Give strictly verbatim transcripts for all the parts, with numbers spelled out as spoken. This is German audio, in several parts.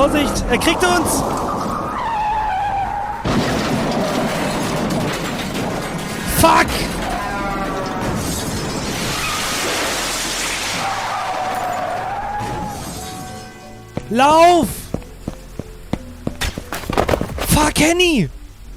Vorsicht, er kriegt uns! Fuck! Lauf! Fuck, Henny!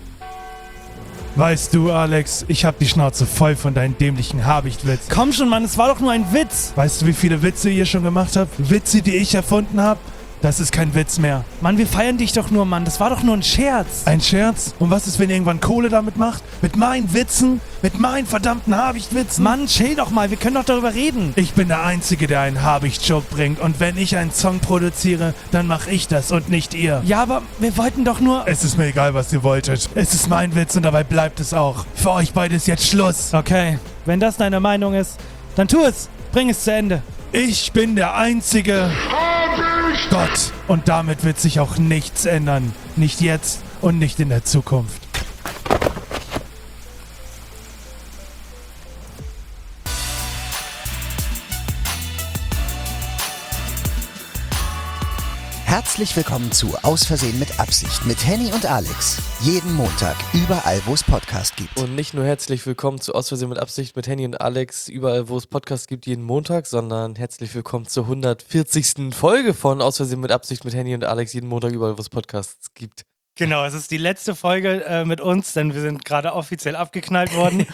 Weißt du, Alex, ich hab die Schnauze voll von deinen dämlichen Habichtwitzen. Komm schon, Mann, es war doch nur ein Witz. Weißt du, wie viele Witze ihr schon gemacht habt? Witze, die ich erfunden hab? Das ist kein Witz mehr. Mann, wir feiern dich doch nur, Mann. Das war doch nur ein Scherz. Ein Scherz? Und was ist, wenn ihr irgendwann Kohle damit macht? Mit meinen Witzen? Mit meinen verdammten Habichtwitzen? Mann, chill doch mal. Wir können doch darüber reden. Ich bin der Einzige, der einen Habicht-Joke bringt. Und wenn ich einen Song produziere, dann mach ich das und nicht ihr. Ja, aber wir wollten doch nur... Es ist mir egal, was ihr wolltet. Es ist mein Witz und dabei bleibt es auch. Für euch beide ist jetzt Schluss. Okay, wenn das deine Meinung ist, dann tu es. Bring es zu Ende. Ich bin der einzige Gott. Und damit wird sich auch nichts ändern. Nicht jetzt und nicht in der Zukunft. Herzlich willkommen zu Aus Versehen mit Absicht mit Henny und Alex. Jeden Montag, überall wo es Podcast gibt. Und nicht nur herzlich willkommen zu Aus Versehen mit Absicht mit Henny und Alex, überall wo es Podcast gibt, jeden Montag, sondern herzlich willkommen zur hundertvierzigsten Folge von Aus Versehen mit Absicht mit Henny und Alex, jeden Montag, überall wo es Podcasts gibt. Genau, es ist die letzte Folge äh, mit uns, denn wir sind gerade offiziell abgeknallt worden.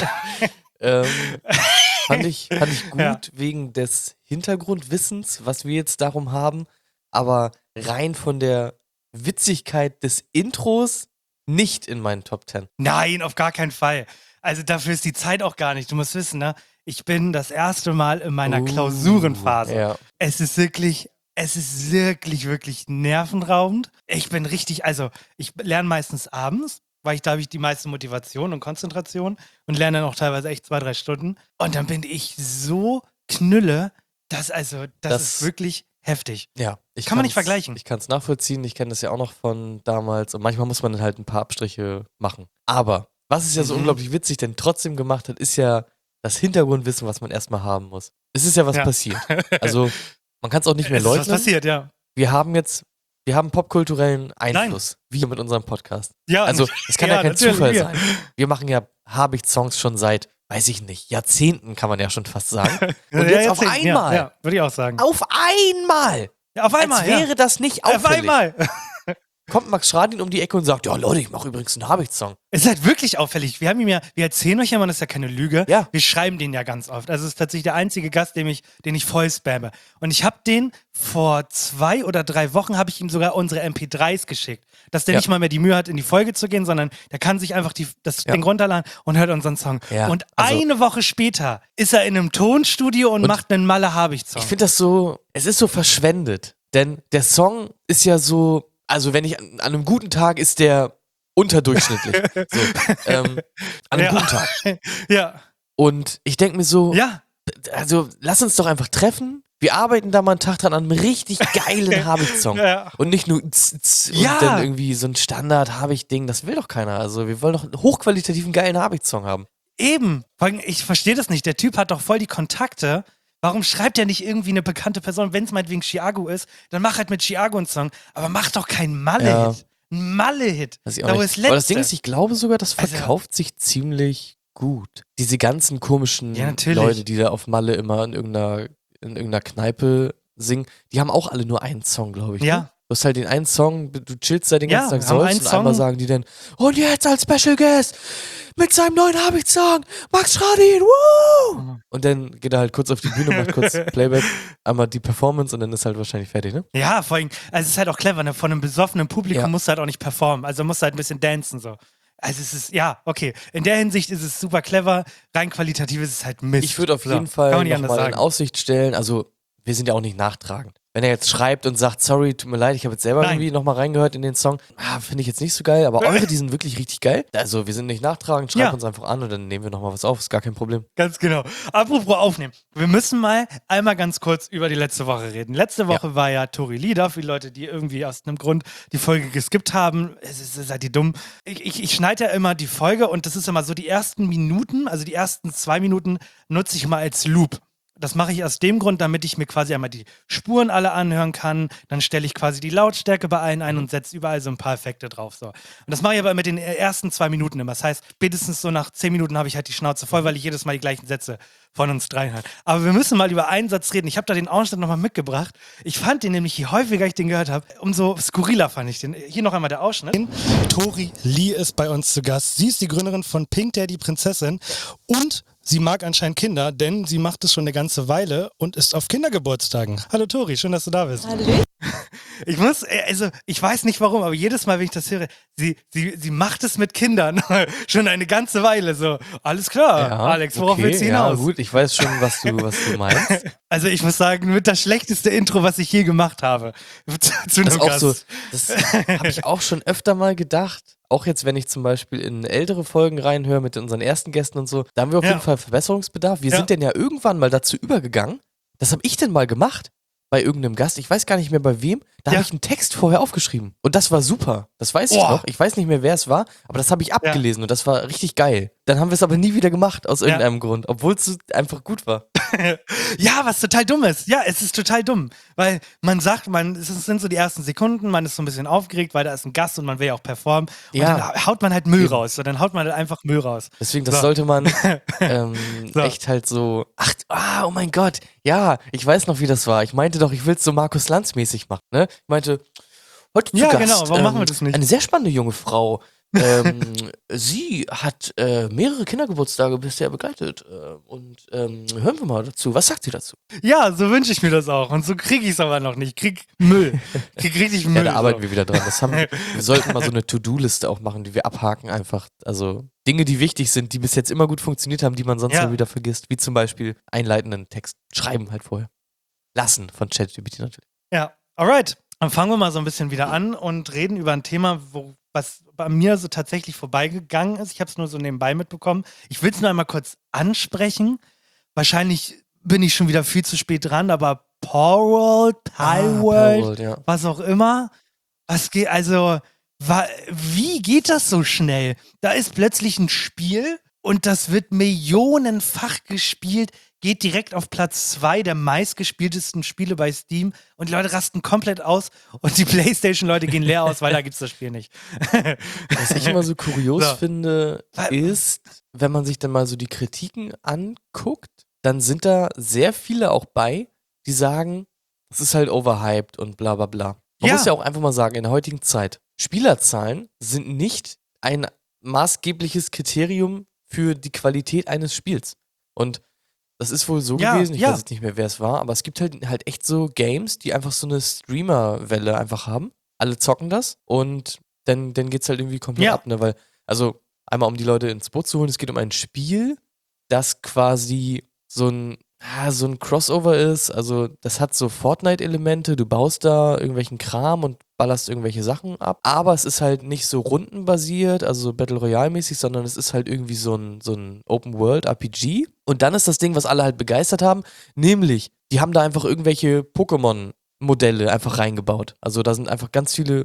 ähm, fand, ich, fand ich gut Ja. wegen des Hintergrundwissens, was wir jetzt darum haben, aber rein von der Witzigkeit des Intros nicht in meinen Top Ten. Nein, auf gar keinen Fall. Also dafür ist die Zeit auch gar nicht. Du musst wissen, ne? Ich bin das erste Mal in meiner Uh, Klausurenphase. Ja. Es ist wirklich, es ist wirklich, wirklich nervenraubend. Ich bin richtig, also ich lerne meistens abends, weil ich da habe ich die meiste Motivation und Konzentration und lerne dann auch teilweise echt zwei, drei Stunden. Und dann bin ich so knülle, dass also, das, Das- ist wirklich heftig. Ja, ich Kann man nicht kann's- vergleichen. Ich kann es nachvollziehen, ich kenne das ja auch noch von damals und manchmal muss man dann halt ein paar Abstriche machen. Aber was es ja so Mhm. unglaublich witzig denn trotzdem gemacht hat, ist ja das Hintergrundwissen, was man erstmal haben muss. Es ist ja was Ja. passiert. Also man kann es auch nicht mehr Es ist was leugnen. passiert, ja. Wir haben jetzt, wir haben popkulturellen Einfluss, wir mit unserem Podcast. Ja, Also es kann ja, kein natürlich, Zufall wir. sein. Wir machen ja Habicht-Songs schon seit, weiß ich nicht, Jahrzehnten kann man ja schon fast sagen. Und Ja, jetzt auf erzähl. einmal, Ja, ja, würde ich auch sagen. auf einmal, Ja, auf einmal, als wäre ja. das nicht Auf auffällig. einmal. Kommt Max Schradin um die Ecke und sagt, ja Leute, ich mache übrigens einen Habicht-Song. Es ist halt wirklich auffällig. Wir haben ihm ja, wir erzählen euch ja mal, das ist ja keine Lüge. Ja. Wir schreiben den ja ganz oft. Also es ist tatsächlich der einzige Gast, den ich, den ich voll spamme. Und ich habe den vor zwei oder drei Wochen habe ich ihm sogar unsere M P dreis geschickt. Dass der Ja. nicht mal mehr die Mühe hat, in die Folge zu gehen, sondern der kann sich einfach die, das Ja. Ding runterladen und hört unseren Song. Ja, Und also- eine Woche später ist er in einem Tonstudio und, Und macht einen Malle-Habicht-Song. Ich finde das so, es ist so verschwendet. Denn der Song ist ja so, also wenn ich an, an einem guten Tag ist der unterdurchschnittlich. so, ähm, an einem Ja. guten Tag. ja, Und ich denke mir so, ja. also lass uns doch einfach treffen. Wir arbeiten da mal einen Tag dran an einem richtig geilen Habicht-Song. Ja. Und nicht nur z, z, Ja. und dann irgendwie so ein Standard-Habicht-Ding. Das will doch keiner. Also wir wollen doch einen hochqualitativen, geilen Habicht-Song haben. Eben. Vor allem, ich verstehe das nicht. Der Typ hat doch voll die Kontakte. Warum schreibt er nicht irgendwie eine bekannte Person? Wenn es meinetwegen Chiago ist, dann mach halt mit Chiago einen Song. Aber mach doch keinen Malle-Hit. Ja. Ein Malle-Hit. Das ich auch Da, wo nicht. es Aber das letzte. Ding ist, ich glaube sogar, das Also- verkauft sich ziemlich gut. Diese ganzen komischen Ja, natürlich. Leute, die da auf Malle immer in irgendeiner, in irgendeiner Kneipe singen, die haben auch alle nur einen Song, glaube ich. Ja. Ne? Du hast halt den einen Song, du chillst da den Ja, ganzen Tag haben sollst einen und einmal Song. sagen die dann, und jetzt als Special Guest mit seinem neuen Habicht-Song, Max Schradin, woo! Und dann geht er halt kurz auf die Bühne, macht kurz Playback, einmal die Performance und dann ist halt wahrscheinlich fertig, ne? Ja, vor allem, also es ist halt auch clever, ne? Von einem besoffenen Publikum Ja. musst du halt auch nicht performen. Also musst du halt ein bisschen dancen, so. Also es ist, ja, okay. In der Hinsicht ist es super clever. Rein qualitativ ist es halt Mist. Ich würde auf So, jeden kann Fall man nicht anders nochmal in sagen. Aussicht stellen, also wir sind ja auch nicht nachtragend. Wenn er jetzt schreibt und sagt, sorry, tut mir leid, ich habe jetzt selber Nein. irgendwie nochmal reingehört in den Song, ah, finde ich jetzt nicht so geil, aber eure, die sind wirklich richtig geil. Also wir sind nicht nachtragend, schreibt Ja. uns einfach an und dann nehmen wir nochmal was auf, ist gar kein Problem. Ganz genau. Apropos aufnehmen. Wir müssen mal einmal ganz kurz über die letzte Woche reden. Letzte Woche war ja Tori Lieder, für die Leute, die irgendwie aus einem Grund die Folge geskippt haben. Es ist, seid ihr dumm. Ich, ich, ich schneide ja immer die Folge und das ist immer so die ersten Minuten, also die ersten zwei Minuten nutze ich mal als Loop. das mache ich aus dem Grund, damit ich mir quasi einmal die Spuren alle anhören kann. Dann stelle ich quasi die Lautstärke bei allen ein und setze überall so ein paar Effekte drauf. So. Und das mache ich aber mit den ersten zwei Minuten immer. Das heißt, spätestens so nach zehn Minuten habe ich halt die Schnauze voll, weil ich jedes Mal die gleichen Sätze von uns dreien habe. Aber wir müssen mal über einen Satz reden. Ich habe da den Ausschnitt nochmal mitgebracht. Ich fand den nämlich, je häufiger ich den gehört habe, umso skurriler fand ich den. Hier noch einmal der Ausschnitt. Tori Lee ist bei uns zu Gast. Sie ist die Gründerin von Pink Daddy Prinzessin und sie mag anscheinend Kinder, denn sie macht es schon eine ganze Weile und ist auf Kindergeburtstagen. Hallo Tori, schön, dass du da bist. Hallo. Ich muss, also ich weiß nicht warum, aber jedes Mal, wenn ich das höre, sie, sie, sie macht es mit Kindern schon eine ganze Weile so. Alles klar, Ja, Alex, worauf okay, willst du hinaus? Ja, gut, ich weiß schon, was du, was du meinst. Also ich muss sagen, mit das schlechteste Intro, was ich je gemacht habe. Zu Das einem ist auch Gast. so, das habe ich auch schon öfter mal gedacht. Auch jetzt, wenn ich zum Beispiel in ältere Folgen reinhöre mit unseren ersten Gästen und so, da haben wir auf Ja. jeden Fall Verbesserungsbedarf. Wir Ja. sind denn ja irgendwann mal dazu übergegangen, das habe ich denn mal gemacht bei irgendeinem Gast, ich weiß gar nicht mehr bei wem, da Ja. habe ich einen Text vorher aufgeschrieben. Und das war super. Das weiß ich Boah. noch. Ich weiß nicht mehr, wer es war, aber das habe ich abgelesen und das war richtig geil. Dann haben wir es aber nie wieder gemacht, aus irgendeinem Grund, obwohl es einfach gut war. Ja, was total dumm ist. Ja, es ist total dumm. Weil man sagt, man, es sind so die ersten Sekunden, man ist so ein bisschen aufgeregt, weil da ist ein Gast und man will ja auch performen. Und Ja. dann haut man halt Müll Eben. raus. So, dann haut man halt einfach Müll raus. Deswegen, das So. sollte man ähm, So. echt halt so. Ach, ah, oh mein Gott. Ja, ich weiß noch, wie das war. Ich meinte doch, ich will es so Markus Lanz-mäßig machen. Ne? Ich meinte, heute zu Ja, Gast, genau. Warum machen wir das nicht? Eine sehr spannende junge Frau. ähm, sie hat äh, mehrere Kindergeburtstage bisher begleitet. Äh, und ähm, hören wir mal dazu. Was sagt sie dazu? Ja, so wünsche ich mir das auch. Und so kriege ich es aber noch nicht. Ich krieg Müll. Ich krieg richtig Müll. Ja, da arbeiten so. wir wieder dran. Das haben, wir wir sollten mal so eine To-Do-Liste auch machen, die wir abhaken einfach. Also Dinge, die wichtig sind, die bis jetzt immer gut funktioniert haben, die man sonst Ja. mal wieder vergisst. Wie zum Beispiel einleitenden Text schreiben halt vorher. Lassen von ChatGPT natürlich. Ja, alright. Dann fangen wir mal so ein bisschen wieder an und reden über ein Thema, wo, was bei mir so tatsächlich vorbeigegangen ist. Ich habe es nur so nebenbei mitbekommen. Ich will es nur einmal kurz ansprechen. Wahrscheinlich bin ich schon wieder viel zu spät dran, aber Palworld, Palworld, Palworld, ja. was auch immer. Was geht, also, wa, wie geht das so schnell? Da ist plötzlich ein Spiel und das wird millionenfach gespielt, geht direkt auf Platz zwei der meistgespieltesten Spiele bei Steam und die Leute rasten komplett aus und die PlayStation-Leute gehen leer aus, weil da gibt's das Spiel nicht. Was ich immer so kurios So. finde, Weil- ist, wenn man sich dann mal so die Kritiken anguckt, dann sind da sehr viele auch bei, die sagen, es ist halt overhyped und bla bla bla. Man Ja. muss ja auch einfach mal sagen, in der heutigen Zeit, Spielerzahlen sind nicht ein maßgebliches Kriterium für die Qualität eines Spiels. Und das ist wohl so Ja, gewesen, ich ja. weiß jetzt nicht mehr, wer es war, aber es gibt halt, halt echt so Games, die einfach so eine Streamer-Welle einfach haben. Alle zocken das und dann, dann geht's halt irgendwie komplett Ja. ab, ne? Weil, also einmal um die Leute ins Boot zu holen, es geht um ein Spiel, das quasi so ein, ah, so ein Crossover ist. Also das hat so Fortnite-Elemente, du baust da irgendwelchen Kram und ballerst irgendwelche Sachen ab. Aber es ist halt nicht so rundenbasiert, also so Battle Royale-mäßig, sondern es ist halt irgendwie so ein, so ein Open-World-R P G. Und dann ist das Ding, was alle halt begeistert haben, nämlich, die haben da einfach irgendwelche Pokémon-Modelle einfach reingebaut. Also da sind einfach ganz viele.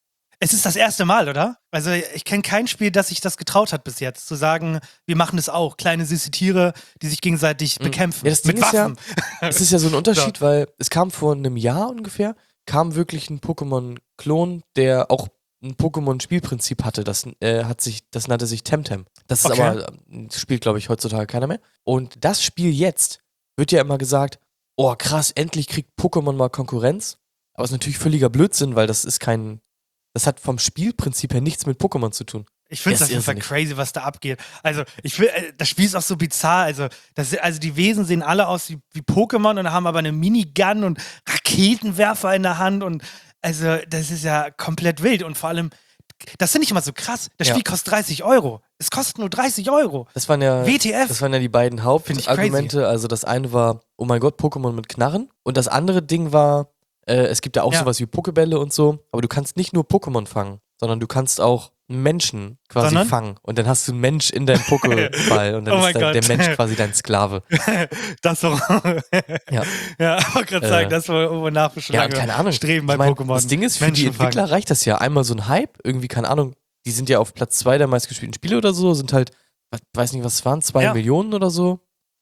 Es ist das erste Mal, oder? Also ich kenne kein Spiel, das sich das getraut hat bis jetzt, zu sagen, wir machen es auch. Kleine süße Tiere, die sich gegenseitig bekämpfen. Ja, das Ding mit ist ja, Waffen. es ist ja so ein Unterschied, weil es kam vor einem Jahr ungefähr, kam wirklich ein Pokémon-Klon, der auch ein Pokémon-Spielprinzip hatte. Das äh, hat sich, das nannte sich Temtem. Das ist Okay. aber, äh, spielt glaube ich heutzutage keiner mehr. Und das Spiel jetzt wird ja immer gesagt, oh krass, endlich kriegt Pokémon mal Konkurrenz. Aber es ist natürlich völliger Blödsinn, weil das ist kein, das hat vom Spielprinzip her nichts mit Pokémon zu tun. Ich finde es Ja, auf ist jeden Fall irrsinnig. crazy, was da abgeht. Also, ich will, äh, das Spiel ist auch so bizarr. Also, das, also die Wesen sehen alle aus wie, wie Pokémon und haben aber eine Minigun und Raketenwerfer in der Hand. Und also, das ist ja komplett wild. Und vor allem, das finde ich immer so krass. Das Ja. Spiel kostet dreißig Euro. Es kostet nur dreißig Euro. Das waren ja, W T F. das waren ja die beiden Find ich Hauptargumente. Also das eine war, oh mein Gott, Pokémon mit Knarren. Und das andere Ding war, äh, es gibt ja auch Ja. sowas wie Pokébälle und so, aber du kannst nicht nur Pokémon fangen, sondern du kannst auch einen Menschen quasi Sondern? fangen. Und dann hast du einen Mensch in deinem Pokéball und dann Oh mein ist der, der Gott. Mensch quasi dein Sklave. Das so. Ja. Ja, ich wollte gerade Äh, sagen, das war wonach wir schon Ja, und lange keine Ahnung. streben bei Ich mein, Pokémon. das Ding ist, für die Menschen fangen. Entwickler reicht das ja. Einmal so ein Hype, irgendwie, keine Ahnung, die sind ja auf Platz zwei der meistgespielten Spiele oder so, sind halt, ich weiß nicht, was es waren, zwei Ja. Millionen oder so.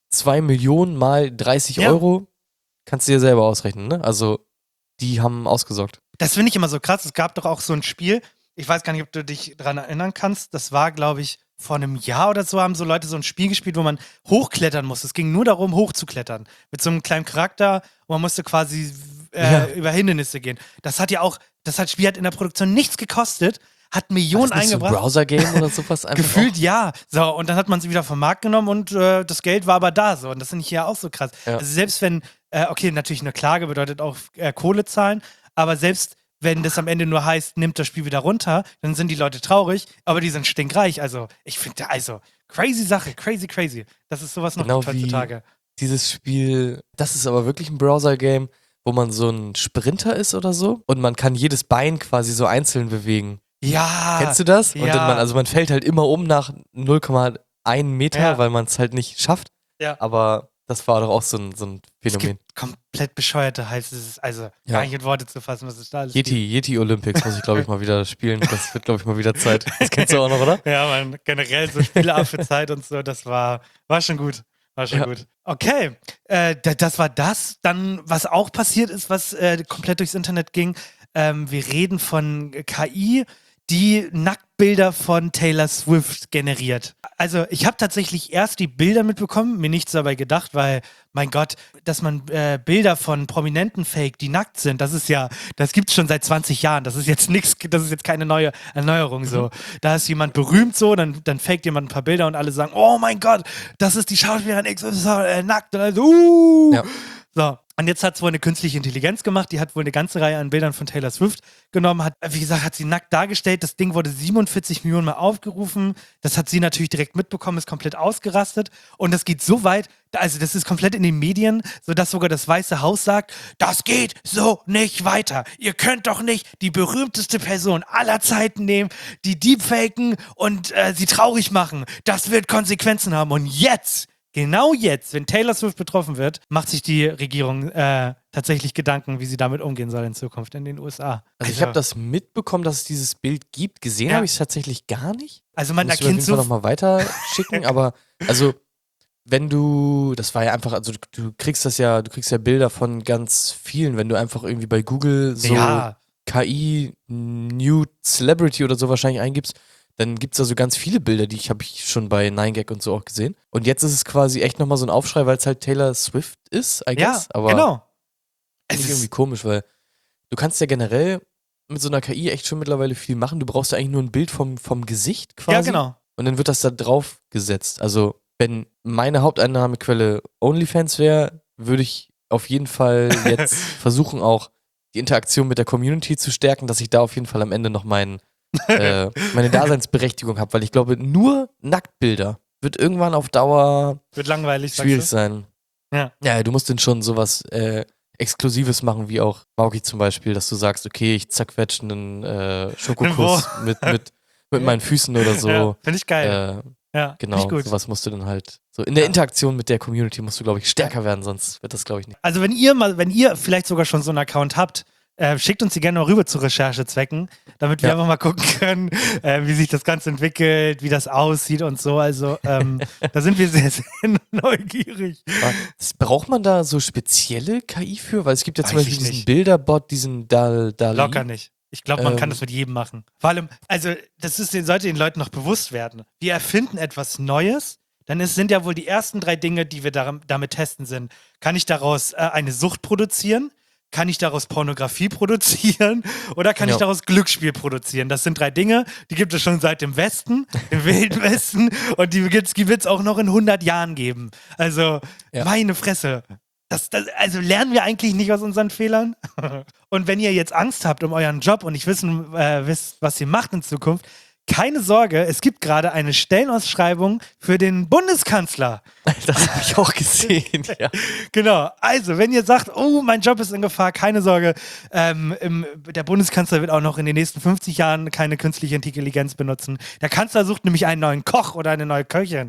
zwei Millionen mal dreißig Ja. Euro. Kannst du dir selber ausrechnen, ne? Also, die haben ausgesorgt. Das finde ich immer so krass. Es gab doch auch so ein Spiel, ich weiß gar nicht, ob du dich daran erinnern kannst. Das war, glaube ich, vor einem Jahr oder so haben so Leute so ein Spiel gespielt, wo man hochklettern musste. Es ging nur darum, hochzuklettern. Mit so einem kleinen Charakter und man musste quasi äh, Ja. über Hindernisse gehen. Das hat ja auch, das hat, Spiel hat in der Produktion nichts gekostet, hat Millionen War das nicht so ein eingebracht. Browser-Game oder sowas? Einfach Gefühlt ja. So, und dann hat man sie wieder vom Markt genommen und äh, das Geld war aber da. So. Und das finde ich ja auch so krass. Ja. Also selbst wenn, äh, okay, natürlich eine Klage bedeutet auch äh, Kohle zahlen, aber selbst wenn das am Ende nur heißt, nimmt das Spiel wieder runter, dann sind die Leute traurig, aber die sind stinkreich. Also, ich finde, also, crazy Sache, crazy, crazy. Das ist sowas noch Genau gibt wie- heutzutage. Dieses Spiel, das ist aber wirklich ein Browser-Game, wo man so ein Sprinter ist oder so und man kann jedes Bein quasi so einzeln bewegen. Ja. Kennst du das? Und ja. dann man, also man fällt halt immer um nach null Komma eins Meter, Ja. weil man es halt nicht schafft. Ja. Aber das war doch auch so ein, so ein Es Phänomen. gibt komplett bescheuerte heißt es ist also Ja. gar nicht in Worte zu fassen, was es da alles gibt. Yeti, Yeti Olympics muss ich, glaube ich, mal wieder spielen. Das wird, glaube ich, mal wieder Zeit. Das kennst du auch noch, oder? Ja, man, generell so Spieleaffe-Zeit und so, das war, war schon gut. War schon Ja. gut. Okay, äh, d- das war das. Dann, was auch passiert ist, was äh, komplett durchs Internet ging, ähm, wir reden von K I, die Nacktbilder von Taylor Swift generiert. Also ich habe tatsächlich erst die Bilder mitbekommen, mir nichts dabei gedacht, weil, mein Gott, dass man äh, Bilder von Prominenten fake, die nackt sind, das ist ja, das gibt's schon seit zwanzig Jahren. Das ist jetzt nichts, das ist jetzt keine neue Erneuerung so. Da ist jemand berühmt so, dann, dann faked jemand ein paar Bilder und alle sagen, oh mein Gott, das ist die Schauspielerin X Y äh, nackt. Und also, uh. Ja. So, und jetzt hat es wohl eine künstliche Intelligenz gemacht, die hat wohl eine ganze Reihe an Bildern von Taylor Swift genommen, hat, wie gesagt, hat sie nackt dargestellt, das Ding wurde siebenundvierzig Millionen Mal aufgerufen, das hat sie natürlich direkt mitbekommen, ist komplett ausgerastet und das geht so weit, also das ist komplett in den Medien, sodass sogar das Weiße Haus sagt, das geht so nicht weiter, ihr könnt doch nicht die berühmteste Person aller Zeiten nehmen, die deepfaken und äh, sie traurig machen, das wird Konsequenzen haben und jetzt Genau jetzt, wenn Taylor Swift betroffen wird, macht sich die Regierung äh, tatsächlich Gedanken, wie sie damit umgehen soll in Zukunft in den U S A. Also ich habe das mitbekommen, dass es dieses Bild gibt. Gesehen Ja. habe ich es tatsächlich gar nicht. Also man Musst du mir auf erkennt jeden Fall so. nochmal weiter schicken, aber also wenn du, das war ja einfach, also du, du kriegst das ja, du kriegst ja Bilder von ganz vielen, wenn du einfach irgendwie bei Google so Ja, K I Nude Celebrity oder so wahrscheinlich eingibst, dann gibt es also ganz viele Bilder, die ich habe ich schon bei nine gag und so auch gesehen. Und jetzt ist es quasi echt nochmal so ein Aufschrei, weil es halt Taylor Swift ist, I ja, guess. Aber genau. finde Es ich irgendwie ist, komisch, weil du kannst ja generell mit so einer K I echt schon mittlerweile viel machen. Du brauchst ja eigentlich nur ein Bild vom, vom Gesicht quasi. ja, genau. Und dann wird das da drauf gesetzt. Also, wenn meine Haupteinnahmequelle OnlyFans wäre, würde ich auf jeden Fall jetzt versuchen, auch die Interaktion mit der Community zu stärken, dass ich da auf jeden Fall am Ende noch mein, äh, meine Daseinsberechtigung habe, weil ich glaube, nur Nacktbilder wird irgendwann auf Dauer Wird langweilig, sagst schwierig du? sein. Ja. Ja, du musst dann schon sowas äh, Exklusives machen, wie auch Mauki zum Beispiel, dass du sagst, okay, ich zerquetsche einen äh, Schokokuss mit, mit, mit meinen Füßen oder so. Ja, finde ich geil. Äh, ja, genau, finde ich gut. sowas musst du dann halt, so in der Ja. Interaktion mit der Community musst du, glaube ich, stärker werden, sonst wird das, glaube ich, nicht. Also wenn ihr mal, wenn ihr vielleicht sogar schon so einen Account habt, äh, schickt uns die gerne mal rüber zu Recherchezwecken, damit wir Ja. einfach mal gucken können, äh, wie sich das Ganze entwickelt, wie das aussieht und so. Also ähm, da sind wir sehr, sehr neugierig. Aber das, braucht man da so spezielle K I für? Weil es gibt ja zum Weiß Beispiel ich diesen nicht. Bilderbot, diesen Dal, Dali. Locker nicht. Ich glaube, man kann Ähm. das mit jedem machen. Vor allem, also das ist, sollte den Leuten noch bewusst werden. Wir erfinden etwas Neues, dann ist, sind ja wohl die ersten drei Dinge, die wir dar- damit testen sind. Kann ich daraus äh, eine Sucht produzieren? Kann ich daraus Pornografie produzieren? Oder kann Ja. ich daraus Glücksspiel produzieren? Das sind drei Dinge, die gibt es schon seit dem Westen, im Wilden Westen. Und die wird es auch noch in hundert Jahren geben. Also, Ja. meine Fresse. Das, das, also lernen wir eigentlich nicht aus unseren Fehlern? Und wenn ihr jetzt Angst habt um euren Job und nicht wissen, äh, wisst, was ihr macht in Zukunft, keine Sorge, es gibt gerade eine Stellenausschreibung für den Bundeskanzler. Das habe ich auch gesehen, ja. Genau, also wenn ihr sagt, oh, mein Job ist in Gefahr, keine Sorge, ähm, im, der Bundeskanzler wird auch noch in den nächsten fünfzig Jahren keine künstliche Intelligenz benutzen. Der Kanzler sucht nämlich einen neuen Koch oder eine neue Köchin.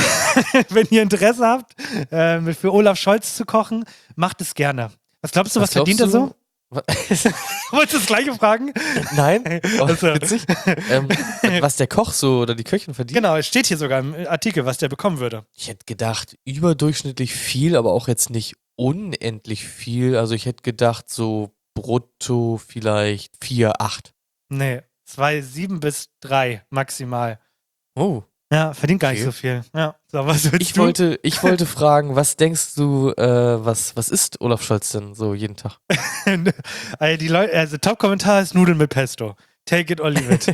Wenn ihr Interesse habt, äh, für Olaf Scholz zu kochen, macht es gerne. Was glaubst du, was, glaubst verdient er du, so? Wolltest du das Gleiche fragen? Nein, oh, Also. witzig. Ähm, was der Koch so oder die Köchin verdient? Genau, es steht hier sogar im Artikel, was der bekommen würde. Ich hätte gedacht, überdurchschnittlich viel, aber auch jetzt nicht unendlich viel. Also ich hätte gedacht, so brutto vielleicht vier, acht. Nee, zwei, sieben bis drei maximal. Oh. Ja, verdient gar nicht Okay. so viel. Ja, so, was willst Ich du? wollte, ich wollte fragen, was denkst du, äh, was, was isst Olaf Scholz denn so jeden Tag? also, die Leute, also Top-Kommentar ist Nudeln mit Pesto. Take it or leave it.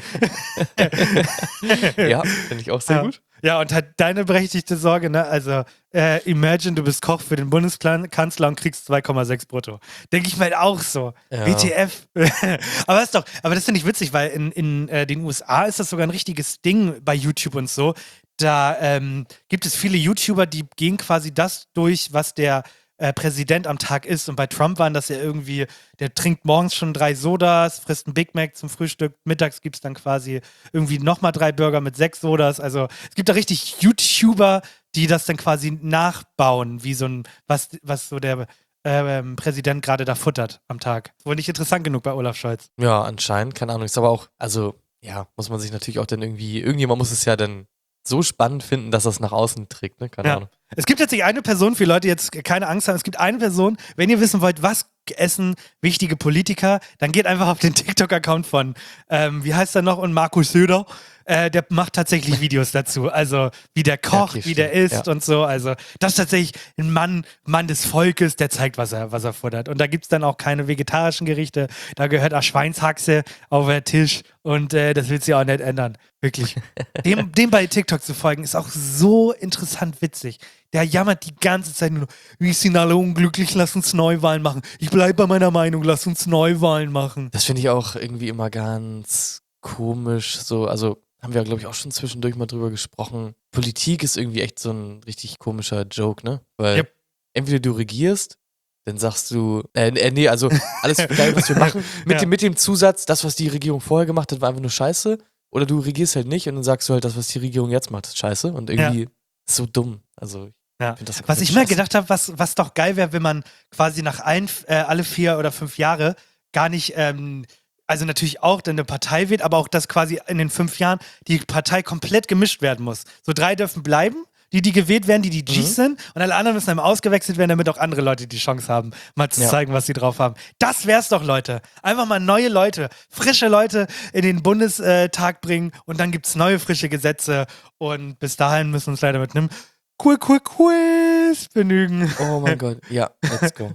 Ja, finde ich auch sehr ja. gut. Ja, und hat deine berechtigte Sorge, ne? Also, äh, imagine, du bist Koch für den Bundeskanzler und kriegst zwei Komma sechs brutto. Denke ich mir halt auch so. Ja. W T F. aber ist doch, aber das finde ich witzig, weil in, in äh, den U S A ist das sogar ein richtiges Ding bei YouTube und so. Da ähm, gibt es viele YouTuber, die gehen quasi das durch, was der äh, Präsident am Tag isst. Und bei Trump waren das ja irgendwie, der trinkt morgens schon drei Sodas, frisst einen Big Mac zum Frühstück, mittags gibt es dann quasi irgendwie nochmal drei Burger mit sechs Sodas. Also es gibt da richtig YouTuber, die das dann quasi nachbauen, wie so ein, was, was so der ähm, Präsident gerade da futtert am Tag. Wohl nicht interessant genug bei Olaf Scholz. Ja, anscheinend, keine Ahnung. Ist aber auch, also, ja, muss man sich natürlich auch dann irgendwie, irgendjemand muss es ja dann so spannend finden, dass das nach außen trägt, ne? Keine Ja. Ahnung. Es gibt tatsächlich eine Person, für Leute, die jetzt keine Angst haben, es gibt eine Person, wenn ihr wissen wollt, was essen wichtige Politiker, dann geht einfach auf den TikTok-Account von, ähm, wie heißt er noch, und Markus Söder. Äh, der macht tatsächlich Videos dazu. Also, wie der kocht, okay, wie der stimmt. isst Ja. und so. Also, das ist tatsächlich ein Mann, Mann des Volkes, der zeigt, was er, was er futtert. Und da gibt es dann auch keine vegetarischen Gerichte. Da gehört auch Schweinshaxe auf den Tisch. Und äh, das wird sich auch nicht ändern. Wirklich. Dem, dem bei TikTok zu folgen, ist auch so interessant witzig. Der jammert die ganze Zeit nur, wir sind alle unglücklich, lass uns Neuwahlen machen. Ich bleibe bei meiner Meinung, lass uns Neuwahlen machen. Das finde ich auch irgendwie immer ganz komisch. So, also haben wir, glaube ich, auch schon zwischendurch mal drüber gesprochen. Politik ist irgendwie echt so ein richtig komischer Joke, ne? Weil Yep. entweder du regierst, dann sagst du, äh, äh, nee, also alles geil, was wir machen, mit, Ja. dem, mit dem Zusatz, das, was die Regierung vorher gemacht hat, war einfach nur scheiße. Oder du regierst halt nicht und dann sagst du halt, das, was die Regierung jetzt macht, ist scheiße. Und irgendwie ist so dumm. Also Ja. find das Was komplett ich mir scheiße. gedacht habe, was, was doch geil wäre, wenn man quasi nach ein, äh, alle vier oder fünf Jahre gar nicht, ähm, also natürlich auch dann eine Partei wählt, aber auch, dass quasi in den fünf Jahren die Partei komplett gemischt werden muss. So drei dürfen bleiben, die, die gewählt werden, die die Gs Mhm. sind, und alle anderen müssen dann ausgewechselt werden, damit auch andere Leute die Chance haben, mal zu Ja. zeigen, was sie drauf haben. Das wär's doch, Leute. Einfach mal neue Leute, frische Leute in den Bundestag bringen, und dann gibt's neue, frische Gesetze, und bis dahin müssen wir uns leider mit einem cool, cool, Quiz begnügen. Oh mein Gott, ja, let's go.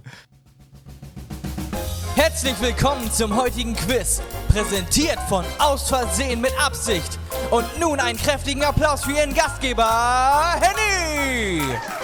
Herzlich willkommen zum heutigen Quiz, präsentiert von Aus Versehen mit Absicht. Und nun einen kräftigen Applaus für Ihren Gastgeber, Henny!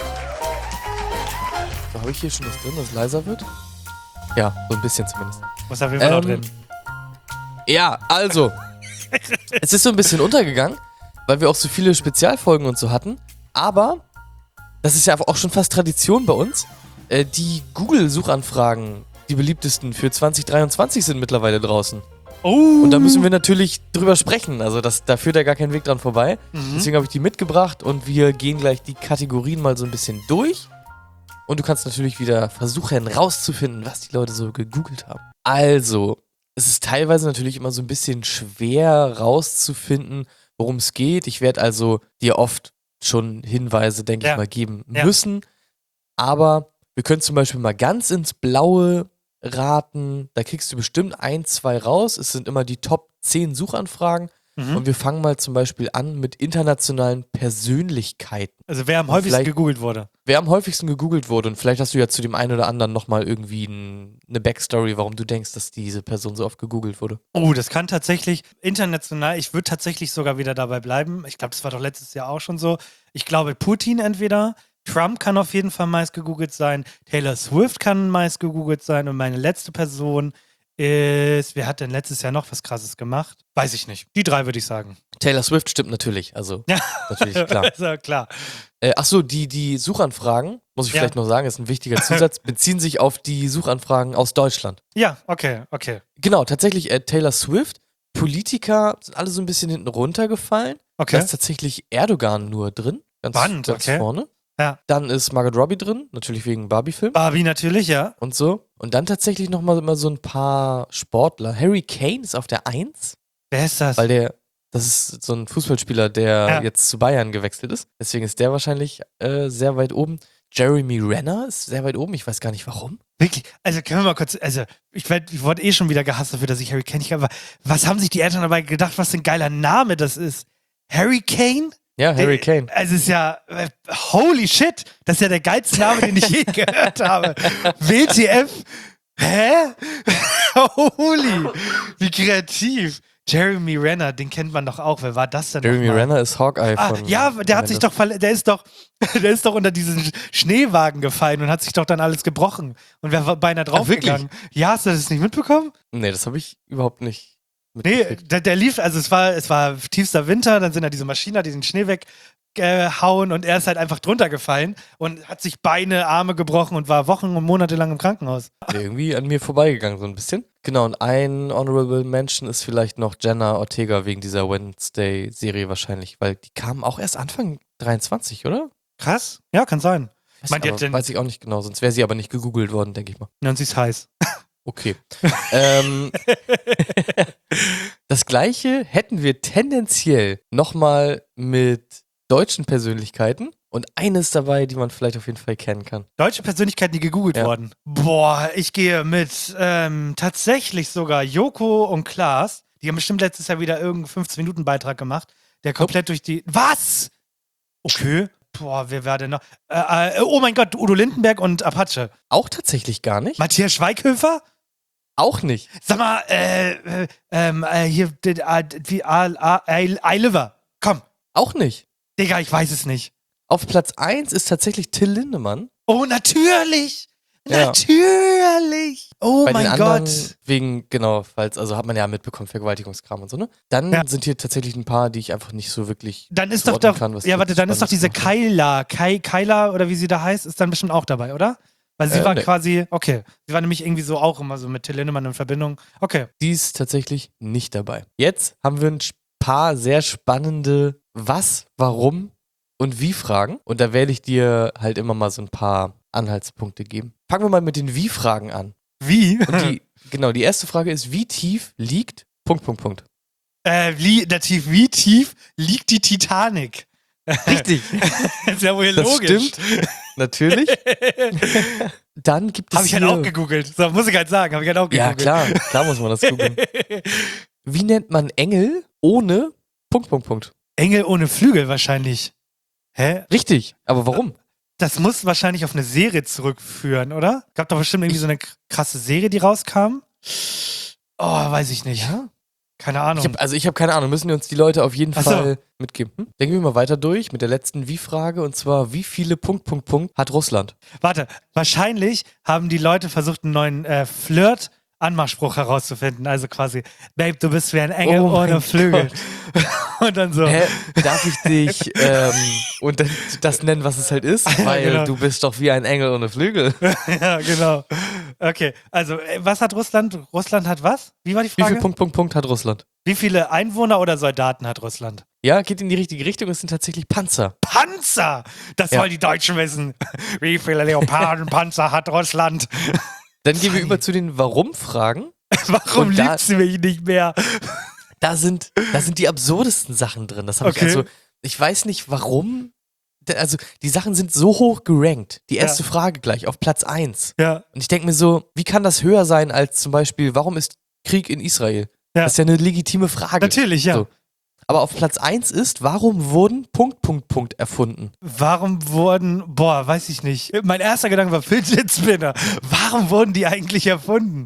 So, habe ich hier schon das drin, dass es leiser wird? Ja, so ein bisschen zumindest. Muss auf jeden Fall auch Ähm, drin. Ja, also. Es ist so ein bisschen untergegangen, weil wir auch so viele Spezialfolgen und so hatten. Aber das ist ja auch schon fast Tradition bei uns. Äh, die Google-Suchanfragen, die beliebtesten für zwanzig dreiundzwanzig, sind mittlerweile draußen. Oh. Und da müssen wir natürlich drüber sprechen. Also das, da führt ja gar kein Weg dran vorbei. Mhm. Deswegen habe ich die mitgebracht und wir gehen gleich die Kategorien mal so ein bisschen durch. Und du kannst natürlich wieder versuchen rauszufinden, was die Leute so gegoogelt haben. Also, es ist teilweise natürlich immer so ein bisschen schwer rauszufinden, worum es geht. Ich werde also dir oft schon Hinweise, denke Ja. ich mal, geben Ja. müssen. Aber wir können zum Beispiel mal ganz ins Blaue raten. Da kriegst du bestimmt ein, zwei raus. Es sind immer die Top zehn Suchanfragen. Mhm. Und wir fangen mal zum Beispiel an mit internationalen Persönlichkeiten. Also wer am Und häufigsten vielleicht- gegoogelt wurde. Wer am häufigsten gegoogelt wurde, und vielleicht hast du ja zu dem einen oder anderen nochmal irgendwie ein, eine Backstory, warum du denkst, dass diese Person so oft gegoogelt wurde. Oh, das kann tatsächlich international, ich würde tatsächlich sogar wieder dabei bleiben. Ich glaube, das war doch letztes Jahr auch schon so. Ich glaube, Putin entweder, Trump kann auf jeden Fall meist gegoogelt sein, Taylor Swift kann meist gegoogelt sein, und meine letzte Person ist, wer hat denn letztes Jahr noch was Krasses gemacht? Weiß ich nicht. Die drei würde ich sagen. Taylor Swift stimmt natürlich, also Ja. natürlich, klar. Ist ja klar. Äh, Achso, die, die Suchanfragen, muss ich Ja. vielleicht noch sagen, ist ein wichtiger Zusatz, beziehen sich auf die Suchanfragen aus Deutschland. Ja, okay, okay. Genau, tatsächlich äh, Taylor Swift. Politiker sind alle so ein bisschen hinten runtergefallen. Okay. Da ist tatsächlich Erdogan nur drin, ganz, Spannend, ganz okay. vorne. Ja. Dann ist Margot Robbie drin, natürlich wegen Barbie-Film Barbie natürlich, ja. und so. Und dann tatsächlich nochmal immer so ein paar Sportler. Harry Kane ist auf der Eins, Wer ist das? weil der, das ist so ein Fußballspieler, der Ja. jetzt zu Bayern gewechselt ist. Deswegen ist der wahrscheinlich äh, sehr weit oben. Jeremy Renner ist sehr weit oben, ich weiß gar nicht warum. Wirklich, also können wir mal kurz, also ich, werd, ich wurde eh schon wieder gehasst dafür, dass ich Harry Kane nicht habe, aber was haben sich die Eltern dabei gedacht, was für ein geiler Name das ist? Harry Kane? Ja, Harry Der- Kane. Also es ist ja, äh, holy shit, das ist ja der geilste Name, den ich je gehört habe. W T F? Hä? Holy, wie kreativ. Jeremy Renner, den kennt man doch auch. Wer war das denn Jeremy noch mal? Renner ist Hawkeye Ah, von. ja, der hat sich doch verle- der ist doch, der ist doch unter diesen Schneewagen gefallen und hat sich doch dann alles gebrochen und wäre beinahe draufgegangen. Ja, hast du das nicht mitbekommen? Nee, das habe ich überhaupt nicht Nee, mitgekriegt. der, der lief, also es war, es war tiefster Winter, dann sind da diese Maschinen, die den Schnee weggehauen und er ist halt einfach drunter gefallen und hat sich Beine, Arme gebrochen und war Wochen und Monate lang im Krankenhaus. Irgendwie an mir vorbeigegangen, so ein bisschen. Genau, und ein Honorable Mention ist vielleicht noch Jenna Ortega wegen dieser Wednesday-Serie wahrscheinlich, weil die kam auch erst Anfang dreiundzwanzig, oder? Krass? Ja, kann sein. Weiß, Meint ihr aber, denn- weiß ich auch nicht genau, sonst wäre sie aber nicht gegoogelt worden, denke ich mal. Ja, und sie ist heiß. Okay. ähm, das gleiche hätten wir tendenziell nochmal mit deutschen Persönlichkeiten und eines dabei, die man vielleicht auf jeden Fall kennen kann. Deutsche Persönlichkeiten, die gegoogelt Ja. wurden. Boah, ich gehe mit ähm, tatsächlich sogar Joko und Klaas. Die haben bestimmt letztes Jahr wieder irgendeinen fünfzehn-Minuten-Beitrag gemacht, der komplett durch die. Was? Okay. Boah, wer war denn noch? Äh, äh, oh mein Gott, Udo Lindenberg und Apache. Auch tatsächlich gar nicht. Matthias Schweighöfer? Auch nicht. Sag mal, äh, äh, ähm, äh, hier, d- äh, wie, Eiliver. Komm, Auch nicht. Digga, ich weiß es nicht. Auf Platz eins ist tatsächlich Till Lindemann. Oh, natürlich! Ja. Natürlich! Oh Bei mein den anderen Gott! wegen, genau, falls, also hat man ja mitbekommen, Vergewaltigungskram und so, ne? Dann Ja. sind hier tatsächlich ein paar, die ich einfach nicht so wirklich Dann ist doch zuordnen doch, kann, was ja die warte, dann ist doch diese Spannendes machen. Kyla, Kai, Kyla oder wie sie da heißt, ist dann bestimmt auch dabei, oder? Weil sie Äh, war nee. quasi, okay, sie war nämlich irgendwie so auch immer so mit Till Lindemann in Verbindung. Okay, Die ist tatsächlich nicht dabei. Jetzt haben wir ein sch- paar sehr spannende Was, Warum und Wie-Fragen. Und da werde ich dir halt immer mal so ein paar Anhaltspunkte geben. Fangen wir mal mit den Wie-Fragen an. wie? Und die, genau, die erste Frage ist, wie tief liegt Punkt, Punkt, Punkt. äh, wie, der tief, wie tief liegt die Titanic? Richtig, ist ja wohl das logisch. stimmt. Natürlich. Dann gibt es Habe ich halt hier- auch gegoogelt. So, muss ich halt sagen, habe ich halt auch Ja, gegoogelt. klar, klar muss man das googeln. Wie nennt man Engel ohne Punkt, Punkt, Punkt? Engel ohne Flügel wahrscheinlich. Hä? Richtig, aber warum? Das muss wahrscheinlich auf eine Serie zurückführen, oder? Gab doch bestimmt irgendwie so eine k- krasse Serie, die rauskam. Oh, weiß ich nicht. Ja? Keine Ahnung. Ich hab, also ich habe keine Ahnung, müssen wir uns die Leute auf jeden Ach so. Fall mitgeben. Hm? Denken wir mal weiter durch mit der letzten Wie-Frage und zwar, wie viele Punkt, Punkt, Punkt hat Russland? Warte, wahrscheinlich haben die Leute versucht, einen neuen äh, Flirt-Anmachspruch herauszufinden. Also quasi, Babe, du bist wie ein Engel Oh mein ohne Flügel. Und dann so. Hä? Darf ich dich ähm, und dann das nennen, was es halt ist? Weil genau. du bist doch wie ein Engel ohne Flügel. Ja, genau. Okay, also, äh, was hat Russland? Russland hat was? Wie war die Wie Frage? viel Punkt, Punkt, Punkt hat Russland? Wie viele Einwohner oder Soldaten hat Russland? Ja, geht in die richtige Richtung, es sind tatsächlich Panzer. Panzer! Das Ja. wollen die Deutschen wissen. Wie viele Leopardenpanzer hat Russland? Dann gehen wir über zu den Warum-Fragen. Warum Und da- liebt sie mich nicht mehr? Da sind, da sind die absurdesten Sachen drin. Das habe Okay. ich also, ich weiß nicht warum. Da- Also, die Sachen sind so hoch gerankt. Die erste Ja. Frage gleich auf Platz eins. Ja, Und ich denke mir so, wie kann das höher sein als zum Beispiel, warum ist Krieg in Israel? Ja. Das ist ja eine legitime Frage. natürlich, ja. So. Aber auf Platz eins ist, warum wurden Punkt, Punkt, Punkt erfunden? Warum wurden, boah, weiß ich nicht. Mein erster Gedanke war Fidget Spinner. Warum wurden die eigentlich erfunden?